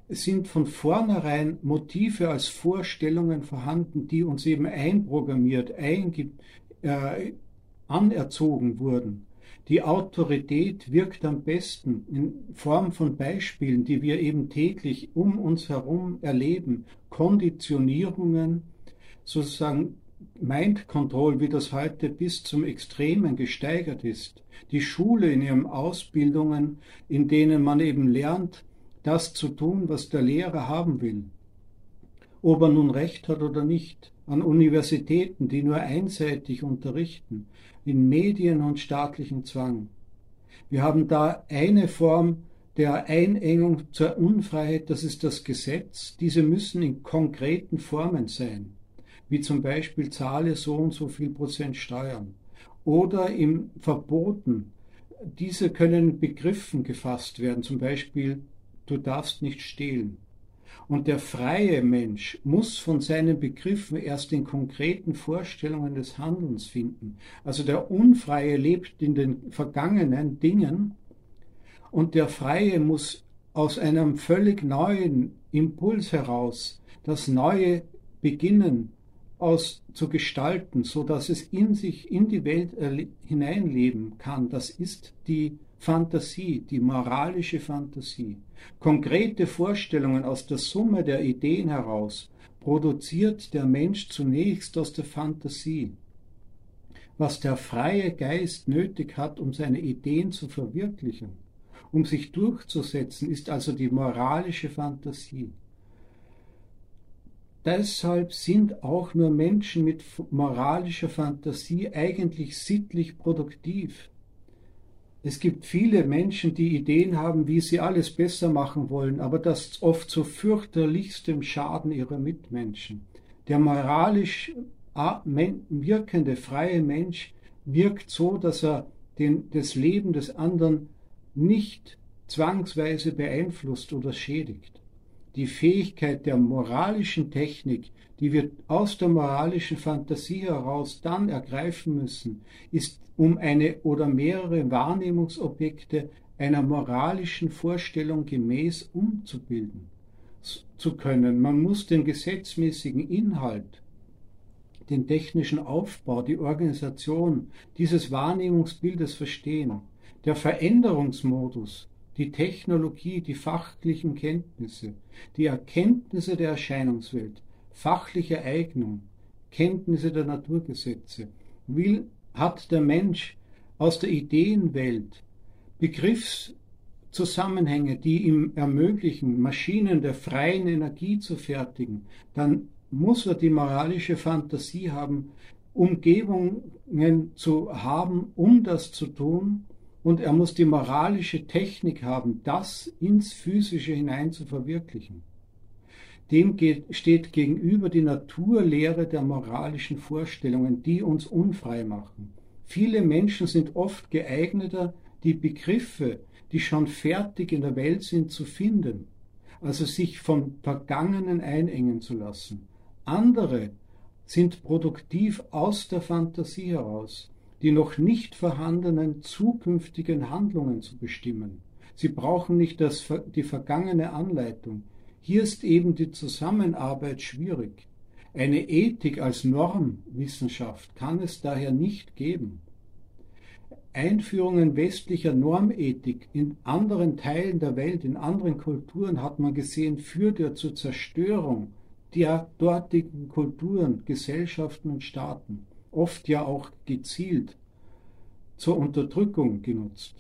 sind von vornherein Motive als Vorstellungen vorhanden, die uns eben einprogrammiert, einge äh, anerzogen wurden. Die Autorität wirkt am besten in Form von Beispielen, die wir eben täglich um uns herum erleben, Konditionierungen, sozusagen Mind Control, wie das heute bis zum Extremen gesteigert ist. Die Schule in ihren Ausbildungen, in denen man eben lernt, das zu tun, was der Lehrer haben will. Ob er nun recht hat oder nicht. An Universitäten, die nur einseitig unterrichten, in Medien und staatlichen Zwang. Wir haben da eine Form der Einengung zur Unfreiheit, das ist das Gesetz. Diese müssen in konkreten Formen sein, wie zum Beispiel zahle so und so viel Prozent Steuern. Oder im Verboten, diese können in Begriffen gefasst werden, zum Beispiel du darfst nicht stehlen. Und der freie Mensch muss von seinen Begriffen erst in konkreten Vorstellungen des Handelns finden. Also der Unfreie lebt in den vergangenen Dingen und der Freie muss aus einem völlig neuen Impuls heraus das Neue beginnen aus zu gestalten, so dass es in sich, in die Welt hineinleben kann. Das ist die Fantasie, die moralische Fantasie. Konkrete Vorstellungen aus der Summe der Ideen heraus produziert der Mensch zunächst aus der Fantasie. Was der freie Geist nötig hat, um seine Ideen zu verwirklichen, um sich durchzusetzen, ist also die moralische Fantasie. Deshalb sind auch nur Menschen mit moralischer Fantasie eigentlich sittlich produktiv. Es gibt viele Menschen, die Ideen haben, wie sie alles besser machen wollen, aber das oft zu fürchterlichstem Schaden ihrer Mitmenschen. Der moralisch wirkende, freie Mensch wirkt so, dass er den, das Leben des anderen nicht zwangsweise beeinflusst oder schädigt. Die Fähigkeit der moralischen Technik, die wir aus der moralischen Fantasie heraus dann ergreifen müssen, ist, um eine oder mehrere Wahrnehmungsobjekte einer moralischen Vorstellung gemäß umzubilden zu können. Man muss den gesetzmäßigen Inhalt, den technischen Aufbau, die Organisation dieses Wahrnehmungsbildes verstehen. Der Veränderungsmodus, die Technologie, die fachlichen Kenntnisse, die Erkenntnisse der Erscheinungswelt, fachliche Eignung, Kenntnisse der Naturgesetze, will, hat der Mensch aus der Ideenwelt Begriffszusammenhänge, die ihm ermöglichen, Maschinen der freien Energie zu fertigen, dann muss er die moralische Fantasie haben, Umgebungen zu haben, um das zu tun, und er muss die moralische Technik haben, das ins Physische hinein zu verwirklichen. Dem geht, steht gegenüber die Naturlehre der moralischen Vorstellungen, die uns unfrei machen. Viele Menschen sind oft geeigneter, die Begriffe, die schon fertig in der Welt sind, zu finden, also sich vom Vergangenen einengen zu lassen. Andere sind produktiv aus der Fantasie heraus, die noch nicht vorhandenen zukünftigen Handlungen zu bestimmen. Sie brauchen nicht das, die vergangene Anleitung. Hier ist eben die Zusammenarbeit schwierig. Eine Ethik als Normwissenschaft kann es daher nicht geben. Einführungen westlicher Normethik in anderen Teilen der Welt, in anderen Kulturen hat man gesehen, führt ja zur Zerstörung der dortigen Kulturen, Gesellschaften und Staaten, oft ja auch gezielt zur Unterdrückung genutzt.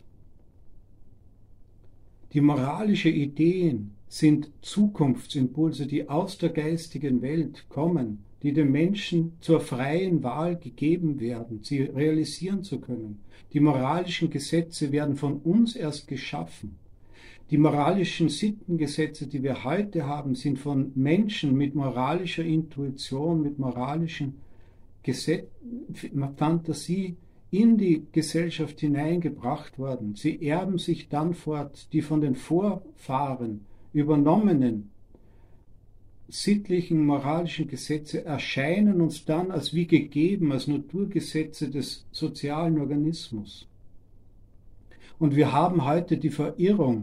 Die moralischen Ideen sind Zukunftsimpulse, die aus der geistigen Welt kommen, die den Menschen zur freien Wahl gegeben werden, sie realisieren zu können. Die moralischen Gesetze werden von uns erst geschaffen. Die moralischen Sittengesetze, die wir heute haben, sind von Menschen mit moralischer Intuition, mit moralischen Gesetz Fantasie in die Gesellschaft hineingebracht worden. Sie erben sich dann fort, die von den Vorfahren übernommenen sittlichen, moralischen Gesetze erscheinen uns dann als wie gegeben, als Naturgesetze des sozialen Organismus. Und wir haben heute die Verirrung,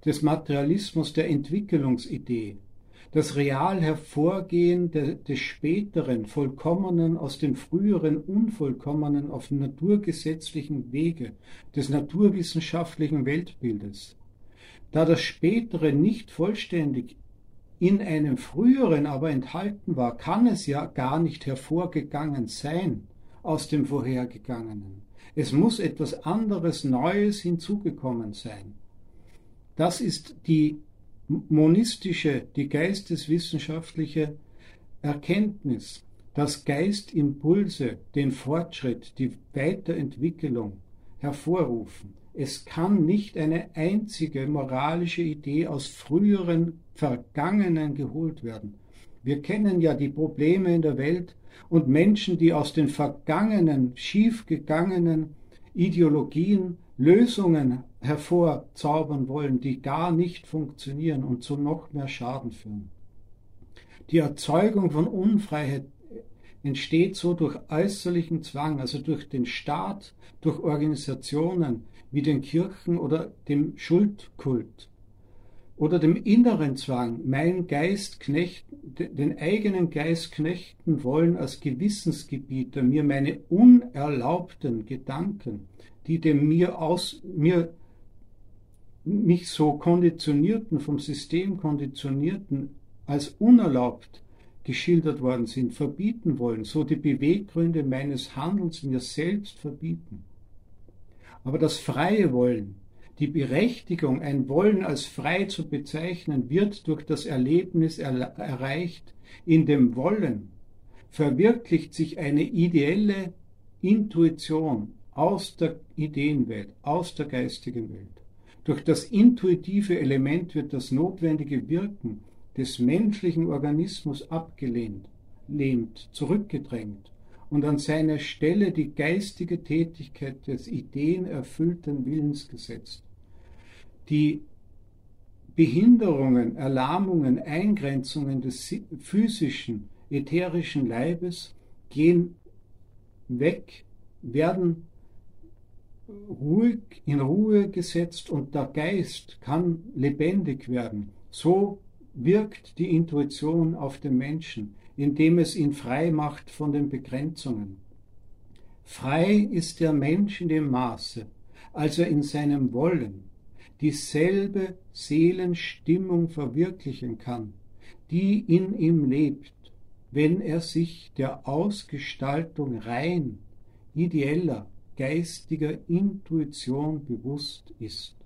des Materialismus der Entwicklungsidee, das real Hervorgehen de, des späteren Vollkommenen aus dem früheren Unvollkommenen auf dem naturgesetzlichen Wege des naturwissenschaftlichen Weltbildes. Da das spätere nicht vollständig in einem früheren aber enthalten war, kann es ja gar nicht hervorgegangen sein aus dem vorhergegangenen. Es muss etwas anderes, Neues hinzugekommen sein. Das ist die monistische, die geisteswissenschaftliche Erkenntnis, dass Geistimpulse den Fortschritt, die Weiterentwicklung hervorrufen. Es kann nicht eine einzige moralische Idee aus früheren Vergangenen geholt werden. Wir kennen ja die Probleme in der Welt und Menschen, die aus den vergangenen, schiefgegangenen Ideologien Lösungen hervorzaubern wollen, die gar nicht funktionieren und zu noch mehr Schaden führen. Die Erzeugung von Unfreiheit entsteht so durch äußerlichen Zwang, also durch den Staat, durch Organisationen wie den Kirchen oder dem Schuldkult oder dem inneren Zwang, mein Geist knechten, den eigenen Geist knechten wollen als Gewissensgebieter, mir meine unerlaubten Gedanken, die dem mir aus mir mich so konditionierten, vom System konditionierten, als unerlaubt geschildert worden sind, verbieten wollen, so die Beweggründe meines Handelns mir selbst verbieten. Aber das freie Wollen, die Berechtigung, ein Wollen als frei zu bezeichnen, wird durch das Erlebnis er erreicht. In dem Wollen verwirklicht sich eine ideelle Intuition aus der Ideenwelt, aus der geistigen Welt. Durch das intuitive Element wird das notwendige Wirken des menschlichen Organismus abgelehnt, lehnt, zurückgedrängt und an seine Stelle die geistige Tätigkeit des ideenerfüllten Willens gesetzt. Die Behinderungen, Erlahmungen, Eingrenzungen des physischen, ätherischen Leibes gehen weg, werden ruhig in Ruhe gesetzt und der Geist kann lebendig werden. So wirkt die Intuition auf den Menschen, indem es ihn frei macht von den Begrenzungen. Frei ist der Mensch in dem Maße, als er in seinem Wollen dieselbe Seelenstimmung verwirklichen kann, die in ihm lebt, wenn er sich der Ausgestaltung rein, ideeller, geistiger Intuition bewusst ist.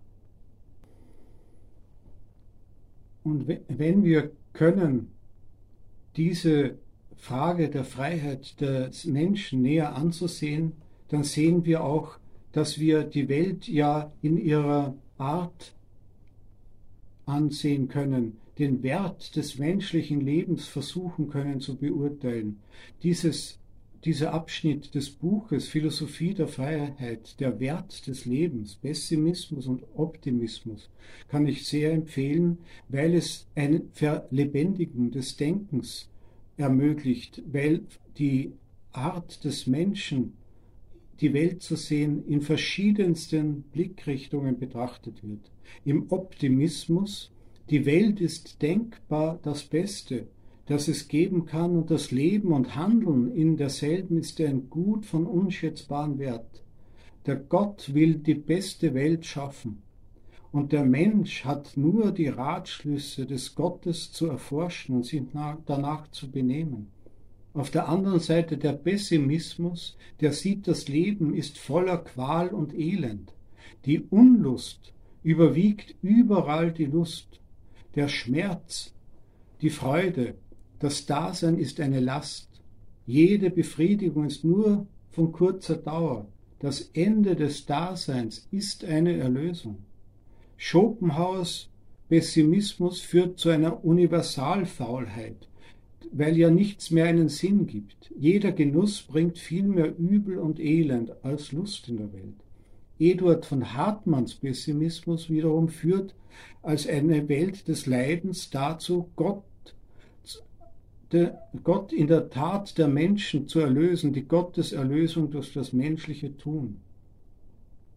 Und wenn wir können diese Frage der Freiheit des Menschen näher anzusehen, dann sehen wir auch, dass wir die Welt ja in ihrer Art ansehen können, den Wert des menschlichen Lebens versuchen können zu beurteilen. Dieses, dieser Abschnitt des Buches Philosophie der Freiheit, der Wert des Lebens, Pessimismus und Optimismus, kann ich sehr empfehlen, weil es ein Verlebendigen des Denkens ermöglicht, weil die Art des Menschen, die Welt zu sehen, in verschiedensten Blickrichtungen betrachtet wird. Im Optimismus, die Welt ist denkbar das Beste, das es geben kann, und das Leben und Handeln in derselben ist ein Gut von unschätzbarem Wert. Der Gott will die beste Welt schaffen, und der Mensch hat nur die Ratschlüsse des Gottes zu erforschen und sich danach zu benehmen. Auf der anderen Seite der Pessimismus, der sieht, das Leben ist voller Qual und Elend. Die Unlust überwiegt überall die Lust. Der Schmerz, die Freude, das Dasein ist eine Last. Jede Befriedigung ist nur von kurzer Dauer. Das Ende des Daseins ist eine Erlösung. Schopenhauers Pessimismus führt zu einer Universalfaulheit, weil ja nichts mehr einen Sinn gibt. Jeder Genuss bringt viel mehr Übel und Elend als Lust in der Welt. Eduard von Hartmanns Pessimismus wiederum führt als eine Welt des Leidens dazu, Gott, der, Gott in der Tat der Menschen zu erlösen, die Gotteserlösung durch das menschliche Tun.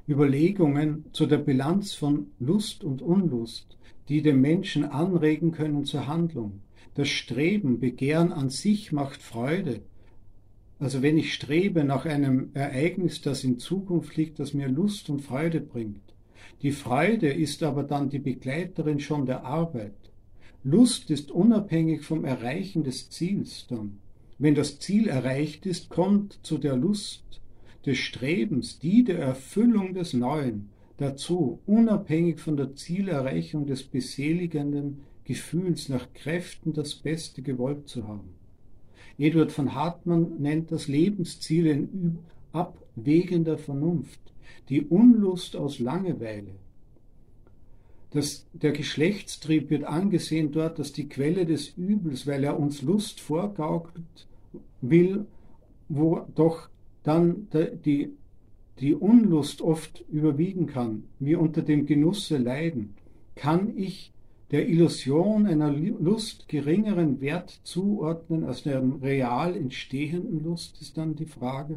Überlegungen zu der Bilanz von Lust und Unlust, die den Menschen anregen können zur Handlung. Das Streben, Begehren an sich macht Freude. Also wenn ich strebe nach einem Ereignis, das in Zukunft liegt, das mir Lust und Freude bringt. Die Freude ist aber dann die Begleiterin schon der Arbeit. Lust ist unabhängig vom Erreichen des Ziels dann. Wenn das Ziel erreicht ist, kommt zu der Lust des Strebens die der Erfüllung des Neuen dazu, unabhängig von der Zielerreichung des beseligenden Gefühls nach Kräften das Beste gewollt zu haben. Eduard von Hartmann nennt das Lebensziel in abwägender Vernunft, die Unlust aus Langeweile. Das, der Geschlechtstrieb wird angesehen dort als die Quelle des Übels, weil er uns Lust vorgaukelt will, wo doch dann die, die Unlust oft überwiegen kann, wir unter dem Genusse leiden. Kann ich der Illusion einer Lust geringeren Wert zuordnen als der real entstehenden Lust, ist dann die Frage.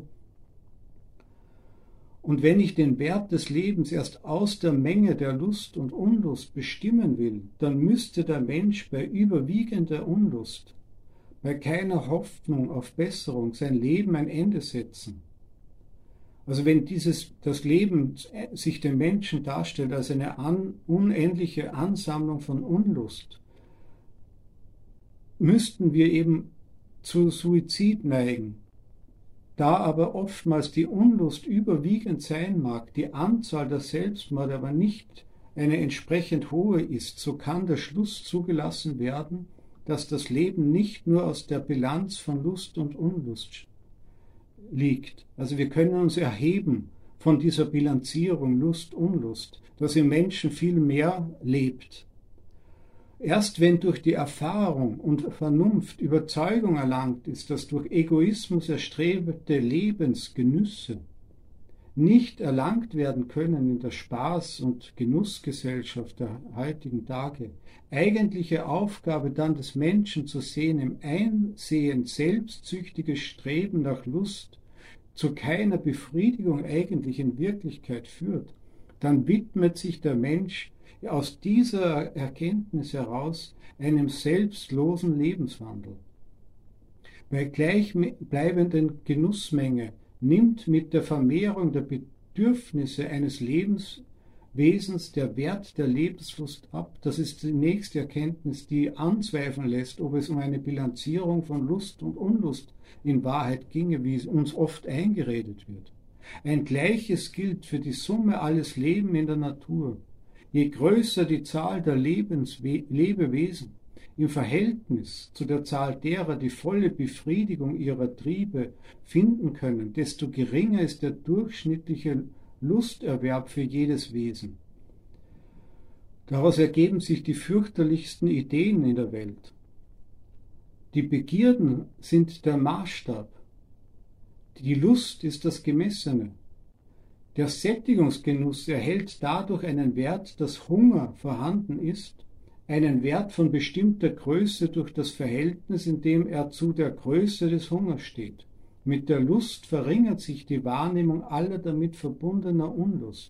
Und wenn ich den Wert des Lebens erst aus der Menge der Lust und Unlust bestimmen will, dann müsste der Mensch bei überwiegender Unlust, bei keiner Hoffnung auf Besserung sein Leben ein Ende setzen. Also wenn dieses, das Leben sich dem Menschen darstellt als eine an, unendliche Ansammlung von Unlust, müssten wir eben zu Suizid neigen. Da aber oftmals die Unlust überwiegend sein mag, die Anzahl der Selbstmorde aber nicht eine entsprechend hohe ist, so kann der Schluss zugelassen werden, dass das Leben nicht nur aus der Bilanz von Lust und Unlust liegt. Also wir können uns erheben von dieser Bilanzierung Lust, Unlust, dass im Menschen viel mehr lebt. Erst wenn durch die Erfahrung und Vernunft Überzeugung erlangt ist, dass durch Egoismus erstrebte Lebensgenüsse nicht erlangt werden können in der Spaß- und Genussgesellschaft der heutigen Tage, eigentliche Aufgabe dann des Menschen zu sehen, im Einsehen selbstsüchtiges Streben nach Lust zu keiner Befriedigung eigentlich in Wirklichkeit führt, dann widmet sich der Mensch aus dieser Erkenntnis heraus einem selbstlosen Lebenswandel. Bei gleichbleibenden Genussmenge nimmt mit der Vermehrung der Bedürfnisse eines Lebenswesens der Wert der Lebenslust ab. Das ist die nächste Erkenntnis, die anzweifeln lässt, ob es um eine Bilanzierung von Lust und Unlust in Wahrheit ginge, wie es uns oft eingeredet wird. Ein Gleiches gilt für die Summe alles Leben in der Natur. Je größer die Zahl der Lebenswe- Lebewesen im Verhältnis zu der Zahl derer, die volle Befriedigung ihrer Triebe finden können, desto geringer ist der durchschnittliche Lusterwerb für jedes Wesen. Daraus ergeben sich die fürchterlichsten Ideen in der Welt. Die Begierden sind der Maßstab. Die Lust ist das Gemessene. Der Sättigungsgenuss erhält dadurch einen Wert, dass Hunger vorhanden ist, einen Wert von bestimmter Größe durch das Verhältnis, in dem er zu der Größe des Hungers steht. Mit der Lust verringert sich die Wahrnehmung aller damit verbundener Unlust.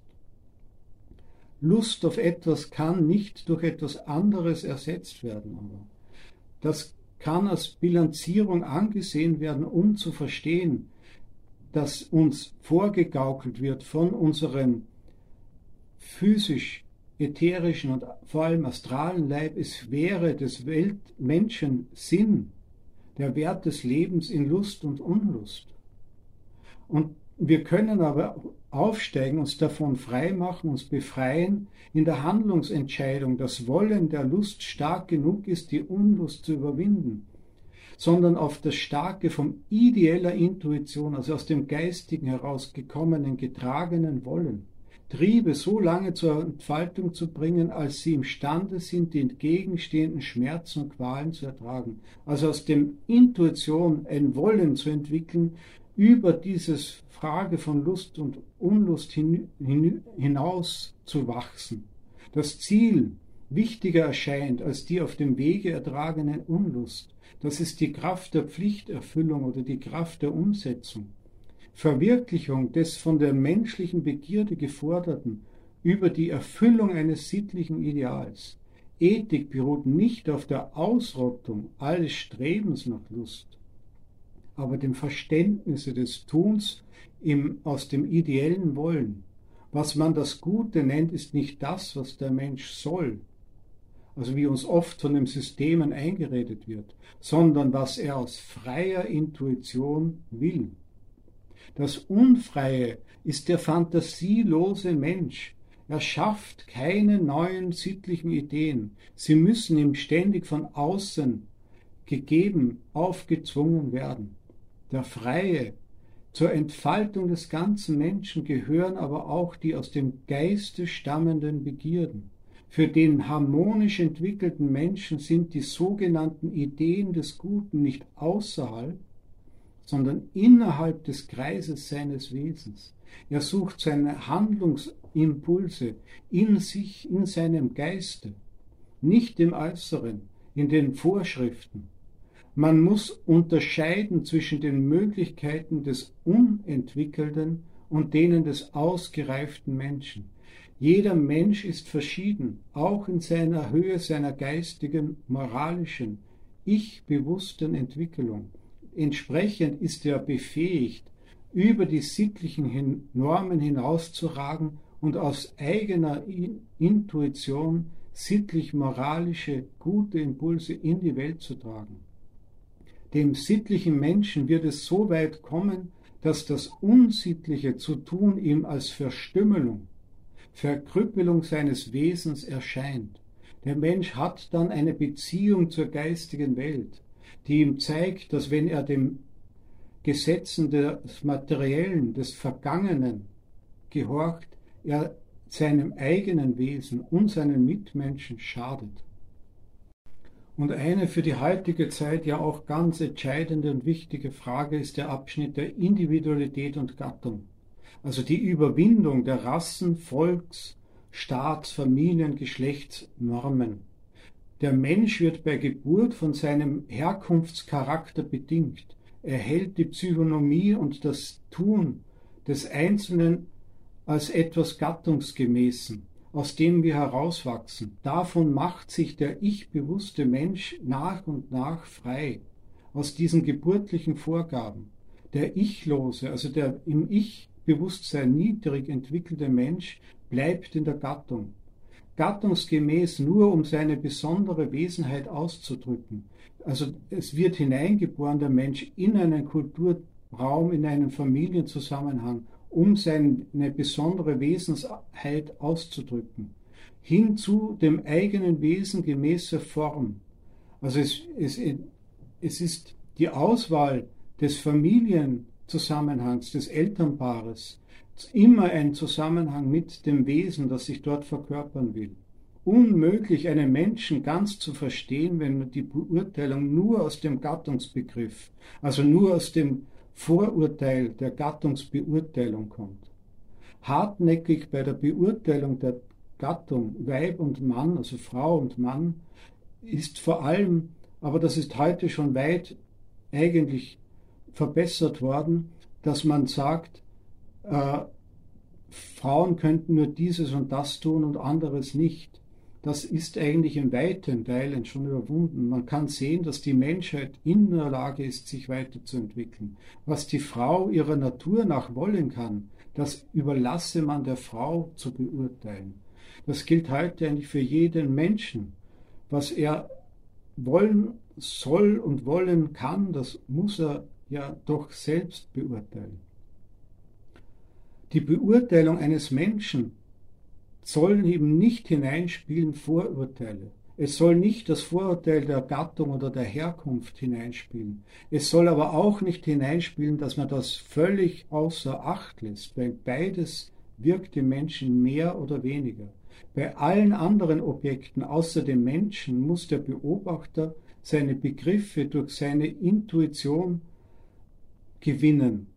Lust auf etwas kann nicht durch etwas anderes ersetzt werden. Aber das kann als Bilanzierung angesehen werden, um zu verstehen, dass uns vorgegaukelt wird von unserem physisch, ätherischen und vor allem astralen Leib, es wäre des Weltmenschen Sinn, der Wert des Lebens in Lust und Unlust. Und wir können aber aufsteigen, uns davon freimachen, uns befreien in der Handlungsentscheidung, dass Wollen der Lust stark genug ist, die Unlust zu überwinden, sondern auf das starke, von ideeller Intuition, also aus dem Geistigen herausgekommenen, getragenen Wollen, Triebe so lange zur Entfaltung zu bringen, als sie imstande sind, die entgegenstehenden Schmerzen und Qualen zu ertragen. Also aus dem Intuition ein Wollen zu entwickeln, über diese Frage von Lust und Unlust hin, hin, hinaus zu wachsen. Das Ziel wichtiger erscheint als die auf dem Wege ertragene Unlust. Das ist die Kraft der Pflichterfüllung oder die Kraft der Umsetzung. Verwirklichung des von der menschlichen Begierde geforderten über die Erfüllung eines sittlichen Ideals. Ethik beruht nicht auf der Ausrottung alles Strebens nach Lust, aber dem Verständnisse des Tuns im, aus dem ideellen Wollen. Was man das Gute nennt, ist nicht das, was der Mensch soll, also wie uns oft von den Systemen eingeredet wird, sondern was er aus freier Intuition will. Das Unfreie ist der fantasielose Mensch. Er schafft keine neuen sittlichen Ideen. Sie müssen ihm ständig von außen gegeben, aufgezwungen werden. Der Freie, zur Entfaltung des ganzen Menschen gehören aber auch die aus dem Geiste stammenden Begierden. Für den harmonisch entwickelten Menschen sind die sogenannten Ideen des Guten nicht außerhalb, sondern innerhalb des Kreises seines Wesens. Er sucht seine Handlungsimpulse in sich, in seinem Geiste, nicht im Äußeren, in den Vorschriften. Man muss unterscheiden zwischen den Möglichkeiten des Unentwickelten und denen des ausgereiften Menschen. Jeder Mensch ist verschieden, auch in seiner Höhe seiner geistigen, moralischen, ich-bewussten Entwicklung. Entsprechend ist er befähigt, über die sittlichen Normen hinauszuragen und aus eigener Intuition sittlich-moralische, gute Impulse in die Welt zu tragen. Dem sittlichen Menschen wird es so weit kommen, dass das Unsittliche zu tun ihm als Verstümmelung, Verkrüppelung seines Wesens erscheint. Der Mensch hat dann eine Beziehung zur geistigen Welt, die ihm zeigt, dass wenn er den Gesetzen des Materiellen, des Vergangenen gehorcht, er seinem eigenen Wesen und seinen Mitmenschen schadet. Und eine für die heutige Zeit ja auch ganz entscheidende und wichtige Frage ist der Abschnitt der Individualität und Gattung, also die Überwindung der Rassen, Volks-, Staats-, Familien-, Geschlechtsnormen. Der Mensch wird bei Geburt von seinem Herkunftscharakter bedingt. Er hält die Psychonomie und das Tun des Einzelnen als etwas Gattungsgemäßen, aus dem wir herauswachsen. Davon macht sich der ich-bewusste Mensch nach und nach frei, aus diesen geburtlichen Vorgaben. Der Ichlose, also der im Ich-Bewusstsein niedrig entwickelte Mensch, bleibt in der Gattung. Gattungsgemäß nur, um seine besondere Wesenheit auszudrücken. Also es wird hineingeboren, der Mensch, in einen Kulturraum, in einen Familienzusammenhang, um seine besondere Wesensheit auszudrücken, hin zu dem eigenen Wesen gemäßer Form. Also es, es, es ist die Auswahl des Familienzusammenhangs, des Elternpaares, immer ein Zusammenhang mit dem Wesen, das sich dort verkörpern will. Unmöglich, einen Menschen ganz zu verstehen, wenn die Beurteilung nur aus dem Gattungsbegriff, also nur aus dem Vorurteil der Gattungsbeurteilung kommt. Hartnäckig bei der Beurteilung der Gattung Weib und Mann, also Frau und Mann, ist vor allem, aber das ist heute schon weit eigentlich verbessert worden, dass man sagt, äh, Frauen könnten nur dieses und das tun und anderes nicht. Das ist eigentlich in weiten Teilen schon überwunden. Man kann sehen, dass die Menschheit in der Lage ist, sich weiterzuentwickeln. Was die Frau ihrer Natur nach wollen kann, das überlasse man der Frau zu beurteilen. Das gilt heute eigentlich für jeden Menschen. Was er wollen soll und wollen kann, das muss er ja doch selbst beurteilen. Die Beurteilung eines Menschen sollen eben nicht hineinspielen Vorurteile. Es soll nicht das Vorurteil der Gattung oder der Herkunft hineinspielen. Es soll aber auch nicht hineinspielen, dass man das völlig außer Acht lässt, weil beides wirkt im Menschen mehr oder weniger. Bei allen anderen Objekten außer dem Menschen muss der Beobachter seine Begriffe durch seine Intuition gewinnen.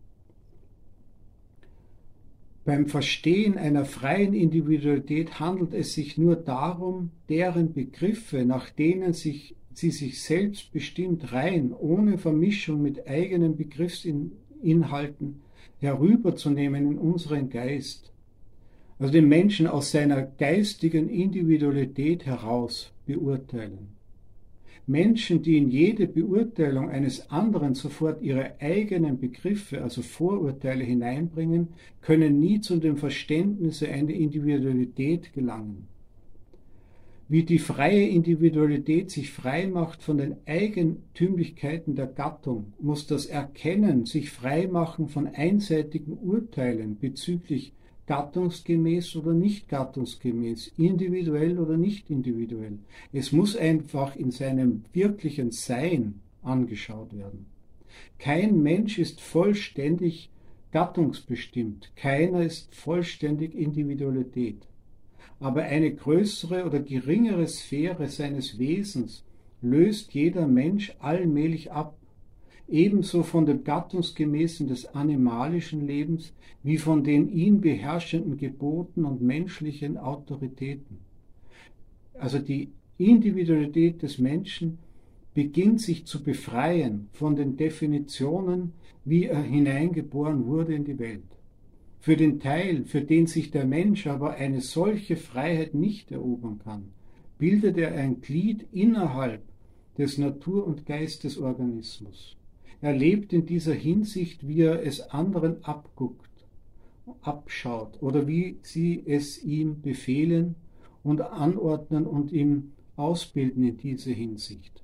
Beim Verstehen einer freien Individualität handelt es sich nur darum, deren Begriffe, nach denen sich, sie sich selbst bestimmt rein, ohne Vermischung mit eigenen Begriffsinhalten, herüberzunehmen in unseren Geist, also den Menschen aus seiner geistigen Individualität heraus beurteilen. Menschen, die in jede Beurteilung eines anderen sofort ihre eigenen Begriffe, also Vorurteile hineinbringen, können nie zu dem Verständnis einer Individualität gelangen. Wie die freie Individualität sich frei macht von den Eigentümlichkeiten der Gattung, muss das Erkennen sich frei machen von einseitigen Urteilen bezüglich gattungsgemäß oder nicht gattungsgemäß, individuell oder nicht individuell. Es muss einfach in seinem wirklichen Sein angeschaut werden. Kein Mensch ist vollständig gattungsbestimmt, keiner ist vollständig Individualität. Aber eine größere oder geringere Sphäre seines Wesens löst jeder Mensch allmählich ab, ebenso von dem Gattungsgemäßen des animalischen Lebens wie von den ihn beherrschenden Geboten und menschlichen Autoritäten. Also die Individualität des Menschen beginnt sich zu befreien von den Definitionen, wie er hineingeboren wurde in die Welt. Für den Teil, für den sich der Mensch aber eine solche Freiheit nicht erobern kann, bildet er ein Glied innerhalb des Natur- und Geistesorganismus. Er lebt in dieser Hinsicht, wie er es anderen abguckt, abschaut oder wie sie es ihm befehlen und anordnen und ihm ausbilden in dieser Hinsicht.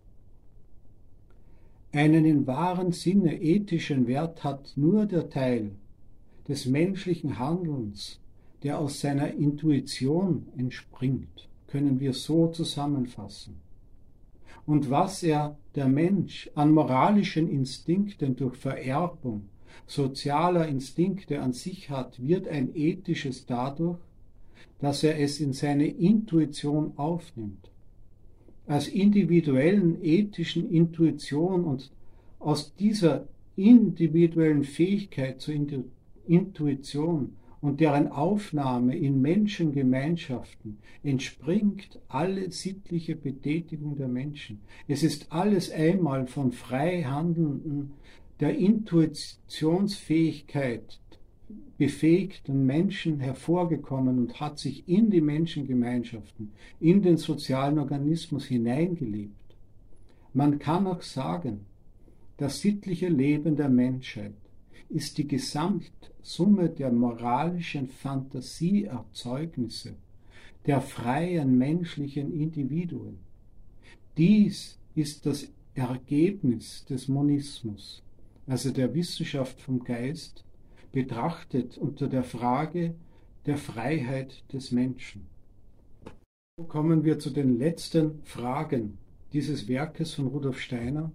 Einen im wahren Sinne ethischen Wert hat nur der Teil des menschlichen Handelns, der aus seiner Intuition entspringt, können wir so zusammenfassen. Und was er, der Mensch, an moralischen Instinkten durch Vererbung, sozialer Instinkte an sich hat, wird ein ethisches dadurch, dass er es in seine Intuition aufnimmt. Als individuellen ethischen Intuition und aus dieser individuellen Fähigkeit zur Intuition und deren Aufnahme in Menschengemeinschaften entspringt alle sittliche Betätigung der Menschen. Es ist alles einmal von frei handelnden, der Intuitionsfähigkeit befähigten Menschen hervorgekommen und hat sich in die Menschengemeinschaften, in den sozialen Organismus hineingelebt. Man kann auch sagen, das sittliche Leben der Menschheit ist die Gesamtsumme der moralischen Fantasieerzeugnisse der freien menschlichen Individuen. Dies ist das Ergebnis des Monismus, also der Wissenschaft vom Geist, betrachtet unter der Frage der Freiheit des Menschen. So kommen wir zu den letzten Fragen dieses Werkes von Rudolf Steiner.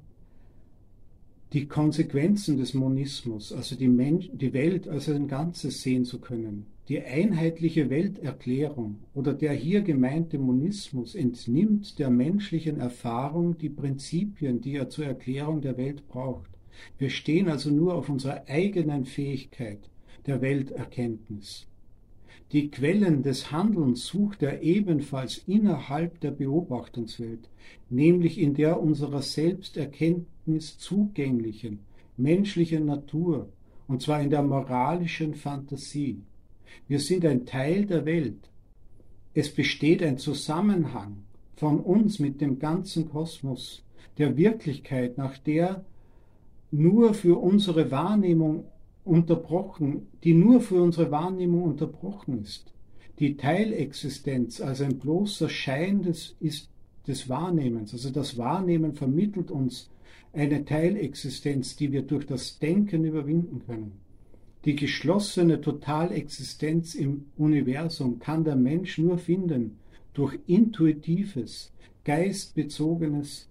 Die Konsequenzen des Monismus, also die, Mensch, die Welt als ein Ganzes sehen zu können. Die einheitliche Welterklärung oder der hier gemeinte Monismus entnimmt der menschlichen Erfahrung die Prinzipien, die er zur Erklärung der Welt braucht. Wir stehen also nur auf unserer eigenen Fähigkeit der Welterkenntnis. Die Quellen des Handelns sucht er ebenfalls innerhalb der Beobachtungswelt, nämlich in der unserer Selbsterkenntnis zugänglichen, menschlichen Natur, und zwar in der moralischen Fantasie. Wir sind ein Teil der Welt. Es besteht ein Zusammenhang von uns mit dem ganzen Kosmos, der Wirklichkeit, nach der nur für unsere Wahrnehmung unterbrochen, die nur für unsere Wahrnehmung unterbrochen ist. Die Teilexistenz als ein bloßer Schein des, ist, des Wahrnehmens, also das Wahrnehmen vermittelt uns eine Teilexistenz, die wir durch das Denken überwinden können. Die geschlossene Totalexistenz im Universum kann der Mensch nur finden durch intuitives, geistbezogenes,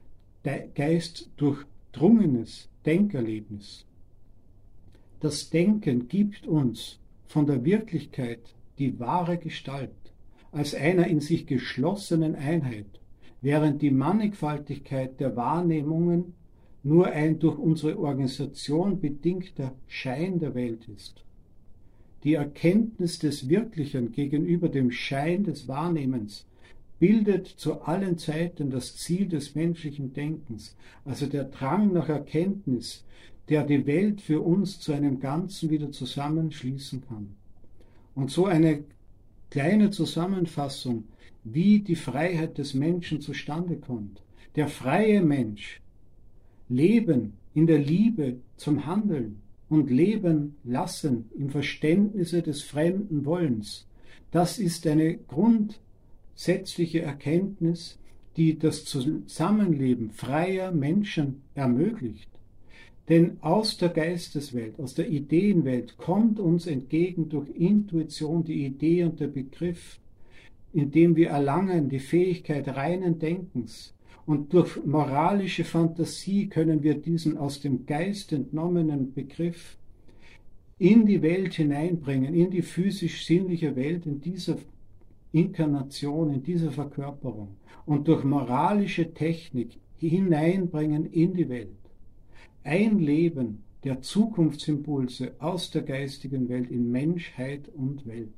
geistdurchdrungenes Denkerlebnis. Das Denken gibt uns von der Wirklichkeit die wahre Gestalt, als einer in sich geschlossenen Einheit, während die Mannigfaltigkeit der Wahrnehmungen nur ein durch unsere Organisation bedingter Schein der Welt ist. Die Erkenntnis des Wirklichen gegenüber dem Schein des Wahrnehmens bildet zu allen Zeiten das Ziel des menschlichen Denkens, also der Drang nach Erkenntnis, der die Welt für uns zu einem Ganzen wieder zusammenschließen kann. Und so eine kleine Zusammenfassung, wie die Freiheit des Menschen zustande kommt. Der freie Mensch, Leben in der Liebe zum Handeln und Leben lassen im Verständnisse des fremden Wollens, das ist eine grundsätzliche Erkenntnis, die das Zusammenleben freier Menschen ermöglicht. Denn aus der Geisteswelt, aus der Ideenwelt kommt uns entgegen durch Intuition die Idee und der Begriff, indem wir erlangen die Fähigkeit reinen Denkens. Und durch moralische Fantasie können wir diesen aus dem Geist entnommenen Begriff in die Welt hineinbringen, in die physisch-sinnliche Welt, in dieser Inkarnation, in dieser Verkörperung. Und durch moralische Technik hineinbringen in die Welt. Ein Leben der Zukunftsimpulse aus der geistigen Welt in Menschheit und Welt.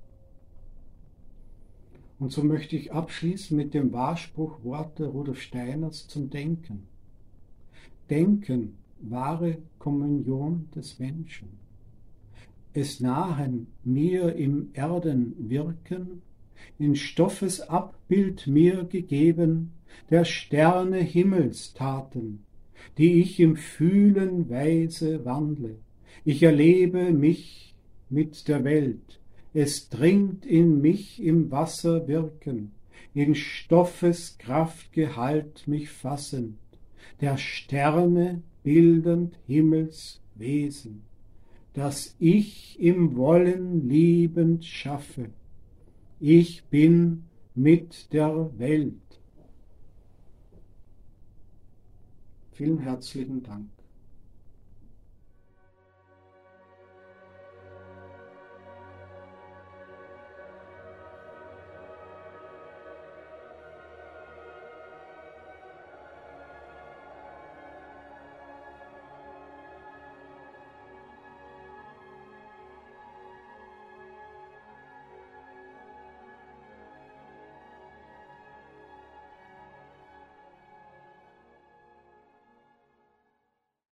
Und so möchte ich abschließen mit dem Wahrspruch Worte Rudolf Steiners zum Denken. Denken, wahre Kommunion des Menschen. Es nahen mir im Erdenwirken, in Stoffes Abbild mir gegeben, der Sterne Himmelstaten, die ich im Fühlen weise wandle. Ich erlebe mich mit der Welt, es dringt in mich im Wasser wirken, in Stoffes Kraftgehalt mich fassend, der Sterne bildend Himmelswesen, das ich im Wollen liebend schaffe. Ich bin mit der Welt. Vielen herzlichen Dank.